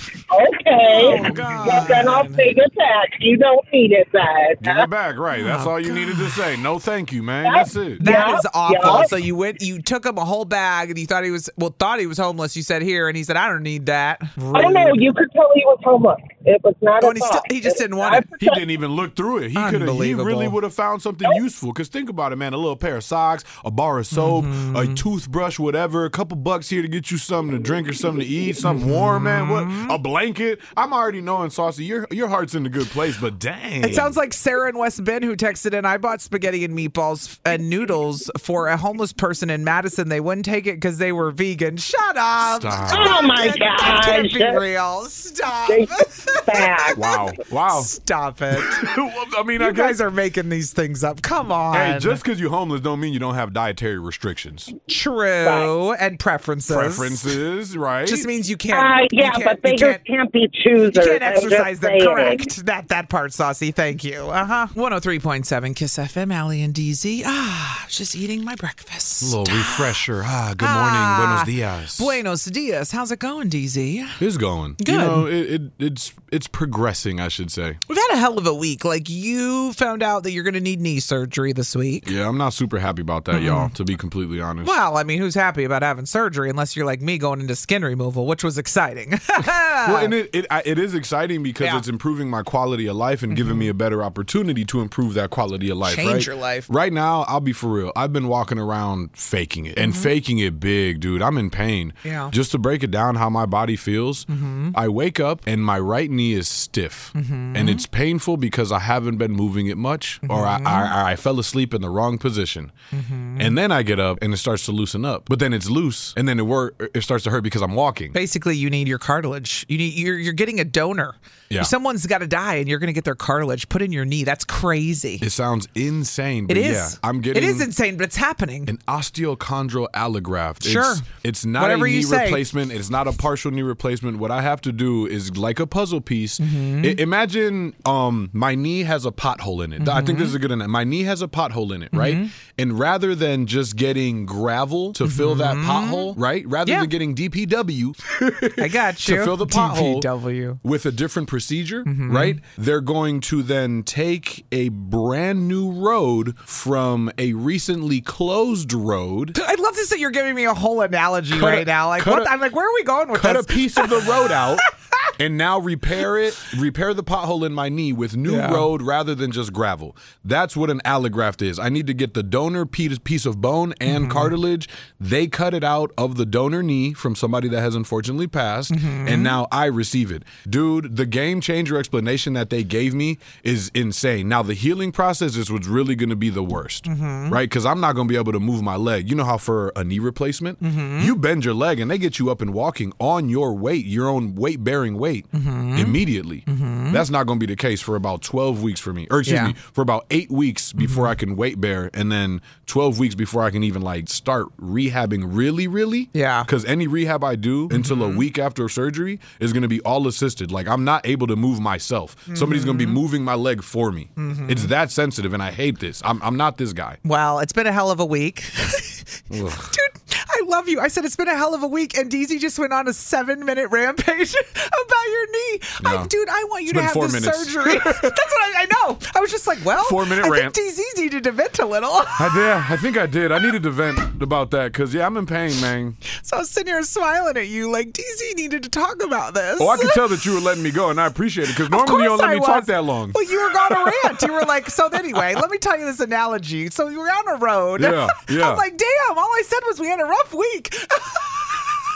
okay. Oh, God. Well, then I'll take it back. You don't need it back." Give it back, right. That's Oh, all you God. needed to say. No thank you, man. That's it. That Yep, is awful. yep. So you went, you took him a whole bag, and you thought he was, well, thought he was homeless. You said here, and he said, "I don't need that." I don't know. You could tell he was homeless. It was not Oh, a and he, thought. still, he just It- didn't want I it. He didn't even look through it. He could have. He Unbelievable. really would have found something useful. Because think about it, man. A little pair of socks, a bar of soap, Mm-hmm. a toothbrush, whatever. A couple bucks here to get you something to drink or something to eat, something warm, man. What? Mm-hmm. A blanket. I'm already knowing, Saucy. Your your heart's in a good place, but dang. It sounds like Sarah in West Bend who texted in, I bought spaghetti and meatballs and noodles for a homeless person in Madison. They wouldn't take it because they were vegan. Shut up. Stop. Oh, my That can't- that can't be gosh. real. Stop. back. Wow. Wow. Stop it. I mean, You I guess. guys are making these things up. Come on. Hey, just because you're homeless don't mean you don't have dietary restrictions. True. And preferences. Preferences, right? Just means you can't. Uh, you yeah, can't- but they you just can't, can't be choosers. you can't I'm just exercise them. saying. Correct. That that part, Saucy. Thank you. Uh huh. one oh three point seven Kiss F M, Allie and D Z. Ah, just eating my breakfast. A little refresher. Ah, good morning. Ah, Buenos dias. Buenos dias. How's it going, D Z? It's going. Good. You know, it, it it's it's progressing, I should say. We've had a hell of a week. Like, you found out that you're going to need knee surgery this week. Yeah, I'm not super happy about that, y'all, to be completely honest. Well, I mean, who's happy about having surgery unless you're like me going into skin removal, which was exciting. Well, and it it, I- it is exciting because Yeah. it's improving my quality of life and giving me a better opportunity to improve that quality of life. Change right? your life. Right now, I'll be for real. I've been walking around faking it and faking it big, dude. I'm in pain. Yeah. Just to break it down, how my body feels. I wake up and my right knee is stiff, and it's painful because I haven't been moving it much, or I, I I fell asleep in the wrong position, and then I get up and it starts to loosen up. But then it's loose, and then it work. It starts to hurt because I'm walking. Basically, you need your cartilage. You need you're you're getting a donor. Yeah. Someone's got to die, and you're going to get their cartilage put in your knee. That's crazy. It sounds insane, It but is. yeah, I'm getting It is insane, but it's happening. an osteochondral allograft. Sure. It's, it's not Whatever a you knee say. replacement. It's not a partial knee replacement. What I have to do is like a puzzle piece. Mm-hmm. I- imagine um, my knee has a pothole in it. I think this is a good one. My knee has a pothole in it, right? Mm-hmm. And rather than just getting gravel to fill that pothole, right? Rather Yeah. than getting D P W I got you. to fill the pothole D P W. with a different procedure, Mm-hmm. right? They're going to then take a brand new road from a recently closed road. I love this that you're giving me a whole analogy Cut right a- now. Like, cut what? a- I'm like, where are we going with Cut this? a piece of the road out and now repair it, repair the pothole in my knee with new Yeah. road rather than just gravel. That's what an allograft is. I need to get the donor piece piece of bone and Mm-hmm. cartilage. They cut it out of the donor knee from somebody that has unfortunately passed, Mm-hmm. and now I receive it. Dude, the game changer explanation that they gave me is insane. Now, the healing process is what's really going to be the worst, Mm-hmm. right? Because I'm not going to be able to move my leg. You know how for a knee replacement, Mm-hmm. you bend your leg and they get you up and walking on your weight, your own weight-bearing weight, Mm-hmm. immediately. That's not going to be the case for about twelve weeks for me. Or excuse Yeah. me, for about eight weeks before I can weight bear, and then twelve weeks before I can even like start rehabbing really, really. Yeah. Because any rehab I do until a week after surgery is going to be all assisted. Like I'm not able to move myself. Somebody's going to be moving my leg for me. It's that sensitive, and I hate this. I'm, I'm not this guy. Well, it's been a hell of a week. Ugh. Dude, I love you. I said it's been a hell of a week, and D Z just went on a seven-minute rampage about your knee. I, Yeah. dude, I want you It's to been have four this minutes. surgery. That's what I, I know. I was just like, well, Four-minute I rant. think D Z needed to vent a little. I did. I think I did. I needed to vent about that because, yeah, I'm in pain, man. So I was sitting here smiling at you like, D Z needed to talk about this. Oh, I could tell that you were letting me go, and I appreciate it because normally you don't course let I me talk was. that long. Well, you were on a rant. You were like, so anyway, let me tell you this analogy. So you were on a road. Yeah, yeah. I'm like, damn, all I said was we had a rough week.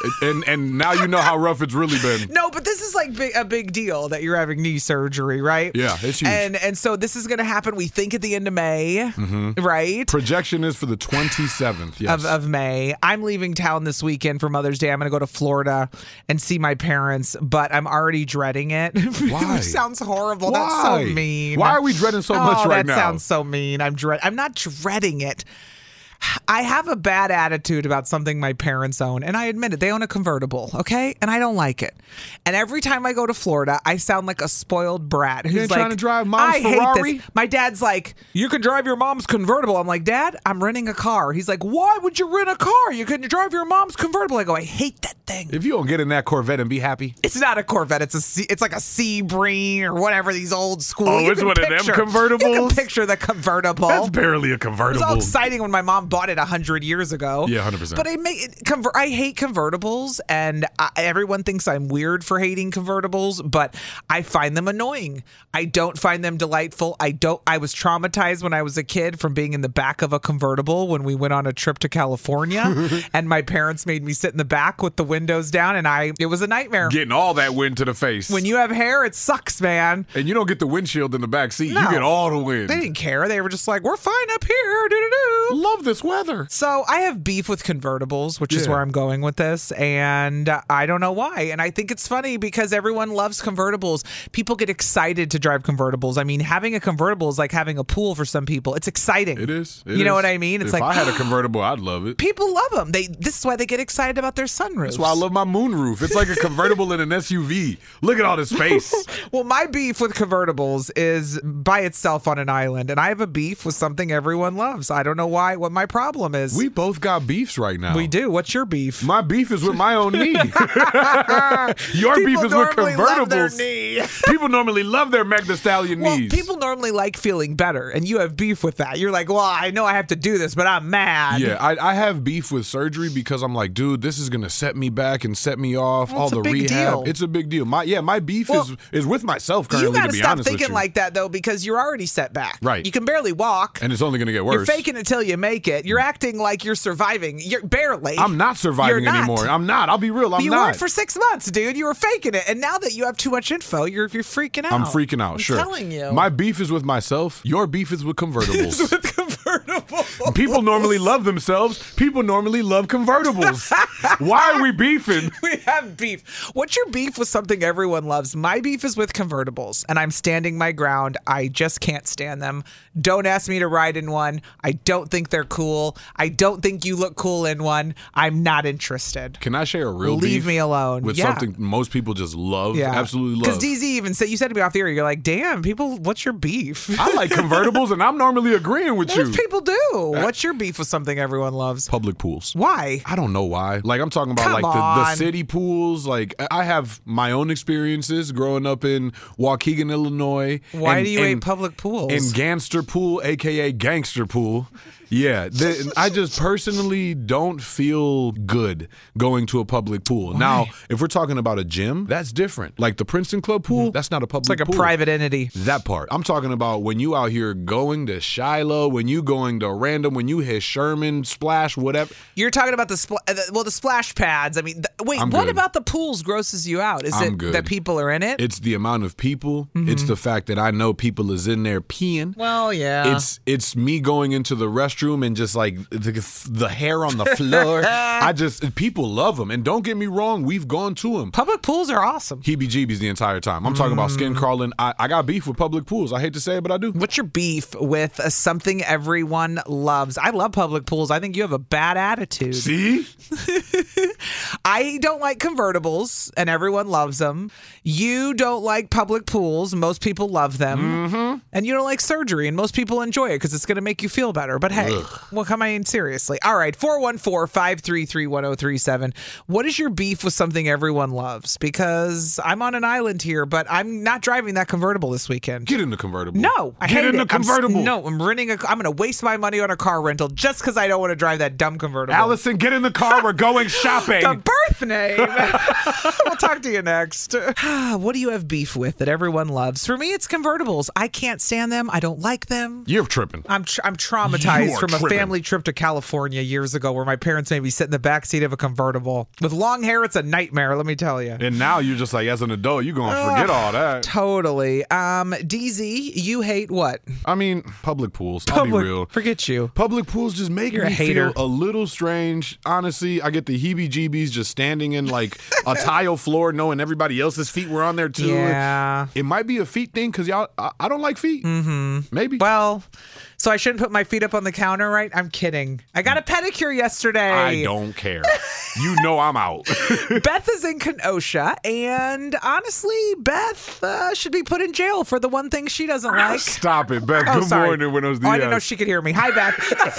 and and now you know how rough it's really been. No, but this is like big, a big deal that you're having knee surgery, right? Yeah, it's huge. And and so this is going to happen, we think, at the end of May, Mm-hmm. right? Projection is for the twenty-seventh, yes. Of, of May. I'm leaving town this weekend for Mother's Day. I'm going to go to Florida and see my parents, but I'm already dreading it. Why? Which sounds horrible. Why? That's so mean. Why are we dreading so oh, much right that now? That sounds so mean. I'm dread. I'm not dreading it. I have a bad attitude about something my parents own, and I admit it. They own a convertible, okay? And I don't like it. And every time I go to Florida, I sound like a spoiled brat who's You ain't like, trying to drive mom's I Ferrari? hate this. My dad's like, you can drive your mom's convertible. I'm like, Dad, I'm renting a car. He's like, why would you rent a car? You can drive your mom's convertible. I go, I hate that thing. If you don't get in that Corvette and be happy. It's not a Corvette. It's a C, it's like a Sebring or whatever, these old school. Oh, you it's can one of them picture- convertibles? You can picture the convertible. That's barely a It was convertible. all exciting when my mom bought it a hundred years ago. Yeah, one hundred percent. But I make it, conver- I hate convertibles, and I, everyone thinks I'm weird for hating convertibles, but I find them annoying. I don't find them delightful. I don't. I was traumatized when I was a kid from being in the back of a convertible when we went on a trip to California, and my parents made me sit in the back with the windows down, and I it was a nightmare. Getting all that wind to the face. When you have hair, it sucks, man. And you don't get the windshield in the back seat. No. You get all the wind. They didn't care. They were just like, we're fine up here. Do-do-do. Love this weather. So I have beef with convertibles, which is Yeah. where I'm going with this. And I don't know why. And I think it's funny because everyone loves convertibles. People get excited to drive convertibles. I mean, having a convertible is like having a pool for some people. It's exciting. It is. It you know is. what I mean? It's if like, I had a convertible, I'd love it. people love them. They. This is why they get excited about their sunroofs. That's why I love my moonroof. It's like a convertible in an S U V. Look at all the space. Well, my beef with convertibles is by itself on an island, and I have a beef with something everyone loves. I don't know why, what my problem is. We both got beefs right now. We do. What's your beef? My beef is with my own knee. Your People beef is with normally love their convertibles. knee. People normally love their Magna Stallion Well, knees. people normally like feeling better, and you have beef with that. You're like, well, I know I have to do this, but I'm mad. Yeah, I, I have beef with surgery because I'm like, dude, this is gonna set me back and set me off. Well, all it's a the big rehab. deal. It's a big deal. My yeah, my beef Well, is is with myself You currently. got To to be stop honest with thinking you, like that, though, because you're already set back. Right. You can barely walk. and it's only gonna get worse. You're faking it till you make it. You're acting like you're surviving. You're barely. I'm not surviving You're not. anymore. I'm not. I'll be real. I'm you not. weren't for six months, dude. You were faking it, and now that you have too much info, you're you're freaking out. I'm freaking out. I'm sure. telling you. My beef is with myself. Your beef is with convertibles. with convertibles. People normally love themselves. People normally love convertibles. Why are we beefing? We have beef. What's your beef with something everyone loves? My beef is with convertibles, and I'm standing my ground. I just can't stand them. Don't ask me to ride in one. I don't think they're cool. I don't think you look cool in one. I'm not interested. Can I share a real Leave beef me alone. with Yeah. something most people just love? Yeah, Absolutely love. Because D Z even said, you said to me off the air, you're like, damn, people, what's your beef? I like convertibles, and I'm normally agreeing with you. Most people do. What's your beef with something everyone loves? Public pools. Why? I don't know why. Like I'm talking about Come like the, the on. city pools. Like I have my own experiences growing up in Waukegan, Illinois. Why and- do you and- hate public pools? In Gangster Pool, aka Gangster Pool. Yeah, the, I just personally don't feel good going to a public pool. Why? Now, if we're talking about a gym, that's different. Like the Princeton Club pool, that's not a public It's like a pool. private entity. That part. I'm talking about when you out here going to Shiloh, when you going to Random, when you hit Sherman, Splash, whatever. You're talking about the, spl- uh, the well, the splash pads. I mean, th- wait, I'm what good. about the pools grosses you out? Is I'm it good. that people are in it? It's the amount of people. Mhm. It's the fact that I know people is in there peeing. Well, yeah. It's it's me going into the restroom and just like the, the hair on the floor. I just people love them, and don't get me wrong, we've gone to them. Public pools are awesome. Heebie-jeebies the entire time. I'm talking about Mm. skin crawling. I, I got beef with public pools. I hate to say it, but I do. What's your beef with uh, something everyone loves? I love public pools. I think you have a bad attitude. See? I don't like convertibles, and everyone loves them. You don't like public pools. Most people love them. Mm-hmm. And you don't like surgery, and most people enjoy it because it's going to make you feel better. But hey, Ugh. well, come on, seriously. All right, four one four, five three three, one oh three seven. What is your beef with something everyone loves? Because I'm on an island here, but I'm not driving that convertible this weekend. Get in the convertible. No, I Get hate in the it. I'm s- convertible. no, I'm renting a. I'm going to waste my money on a car rental just because I don't want to drive that dumb convertible. Allison, get in the car. We're going shopping. The birth name. We'll talk to you next. What do you have beef with that everyone loves? For me, it's convertibles. I can't stand them. I don't like them. You're tripping. I'm tr- I'm traumatized You are from tripping. a family trip to California years ago where my parents made me sit in the back seat of a convertible. With long hair, it's a nightmare, let me tell you. And now you're just like, as an adult, you're going to forget all that. Totally. Um, D Z, you hate what? I mean, public pools. Public, I'll be real. Forget you. Public pools just make You're me a hater. feel a little strange. Honestly, I get the heebie-jeebies just standing in like a tile floor knowing everybody else's feet were on there too. Yeah. It might be a feet thing because y'all, I, I don't like feet. Mm-hmm. Maybe. Well, so I shouldn't put my feet up on the counter, right? I'm kidding. I got a pedicure yesterday. I don't care. You know I'm out. Beth is in Kenosha, and honestly, Beth uh, should be put in jail for the one thing she doesn't like. Stop it, Beth. Oh, Good sorry. morning, Buenos Oh, I didn't know dias. she could hear me. Hi, Beth.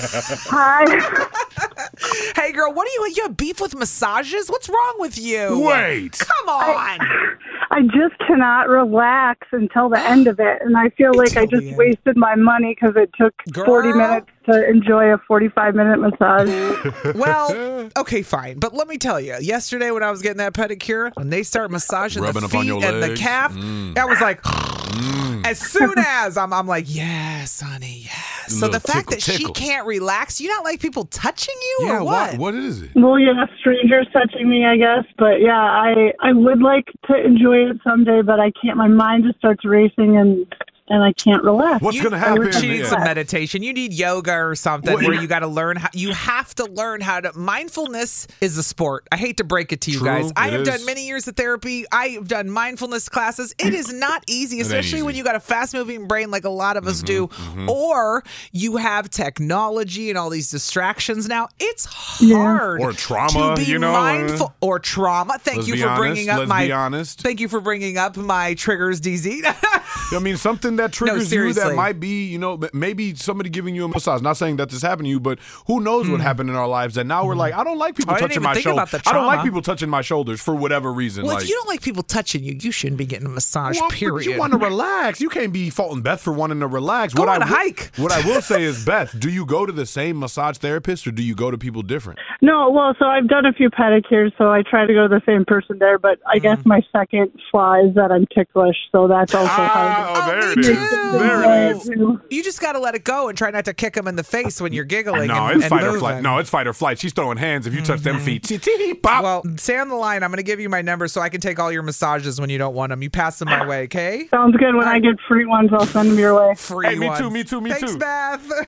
Hi. Hey, girl, what do you, you have beef with massages? What's wrong with you? Wait. Come on. I just cannot relax until the end of it, and I feel like I just wasted my money because it took forty Girl. minutes to enjoy a forty-five minute massage. Well, okay, fine. But let me tell you, yesterday when I was getting that pedicure, when they start massaging Rubbing the up on feet your and the legs. calf, Mm. I was like, Mm. as soon as I'm, I'm like, yes, honey, yes. So Little the fact tickle, that she tickle. can't relax, you not like people touching you Yeah, or what? what? What is it? Well, yeah, strangers touching me, I guess. But yeah, I I would like to enjoy it someday, but I can't. My mind just starts racing, and and I can't relax. What's You- going to happen? She needs Yeah. some meditation. You need yoga or something What- where you got to learn how. You have to learn how to. Mindfulness is a sport. I hate to break it to you True, guys. I it have is. done many years of therapy. I have done mindfulness classes. It is not easy, ain't especially when easy. you got a fast-moving brain like a lot of us do, mhm. or you have technology and all these distractions now. It's Yeah. hard. Or trauma, to be you know, mindful or trauma. Thank Let's you be for honest. bringing up Let's my. be honest. Thank you for bringing up my triggers, D Z. I mean, something that triggers you seriously. that might be, you know, maybe somebody giving you a massage. Not saying that this happened to you, but who knows what happened in our lives that now we're like, I don't like people Oh, I didn't touching even my think shoulder. about the I don't like trauma. people touching my shoulders for whatever reason. Well, like, if you don't like people touching you, you shouldn't be getting a massage, well, but period. you want to relax. You can't be faulting Beth for wanting to relax. Go what on I a will- hike. What I will say is, Beth, do you go to the same massage therapist or do you go to people different? No, well, so I've done a few pedicures, so I try to go to the same person there. But I guess my second flaw is that I'm ticklish, so that's also Ah, hard. oh, there me it is. too. There it is. You just got to let it go and try not to kick them in the face when you're giggling. No, and, it's and fight or moving. flight. No, it's fight or flight. She's throwing hands if you touch them feet. Tee-tee, pop. Well, stay on the line. I'm going to give you my number so I can take all your massages when you don't want them. You pass them my way, okay? Sounds good. When I get free ones, I'll send them your way. Free Hey, me ones. too, me too, me Thanks, too. Beth.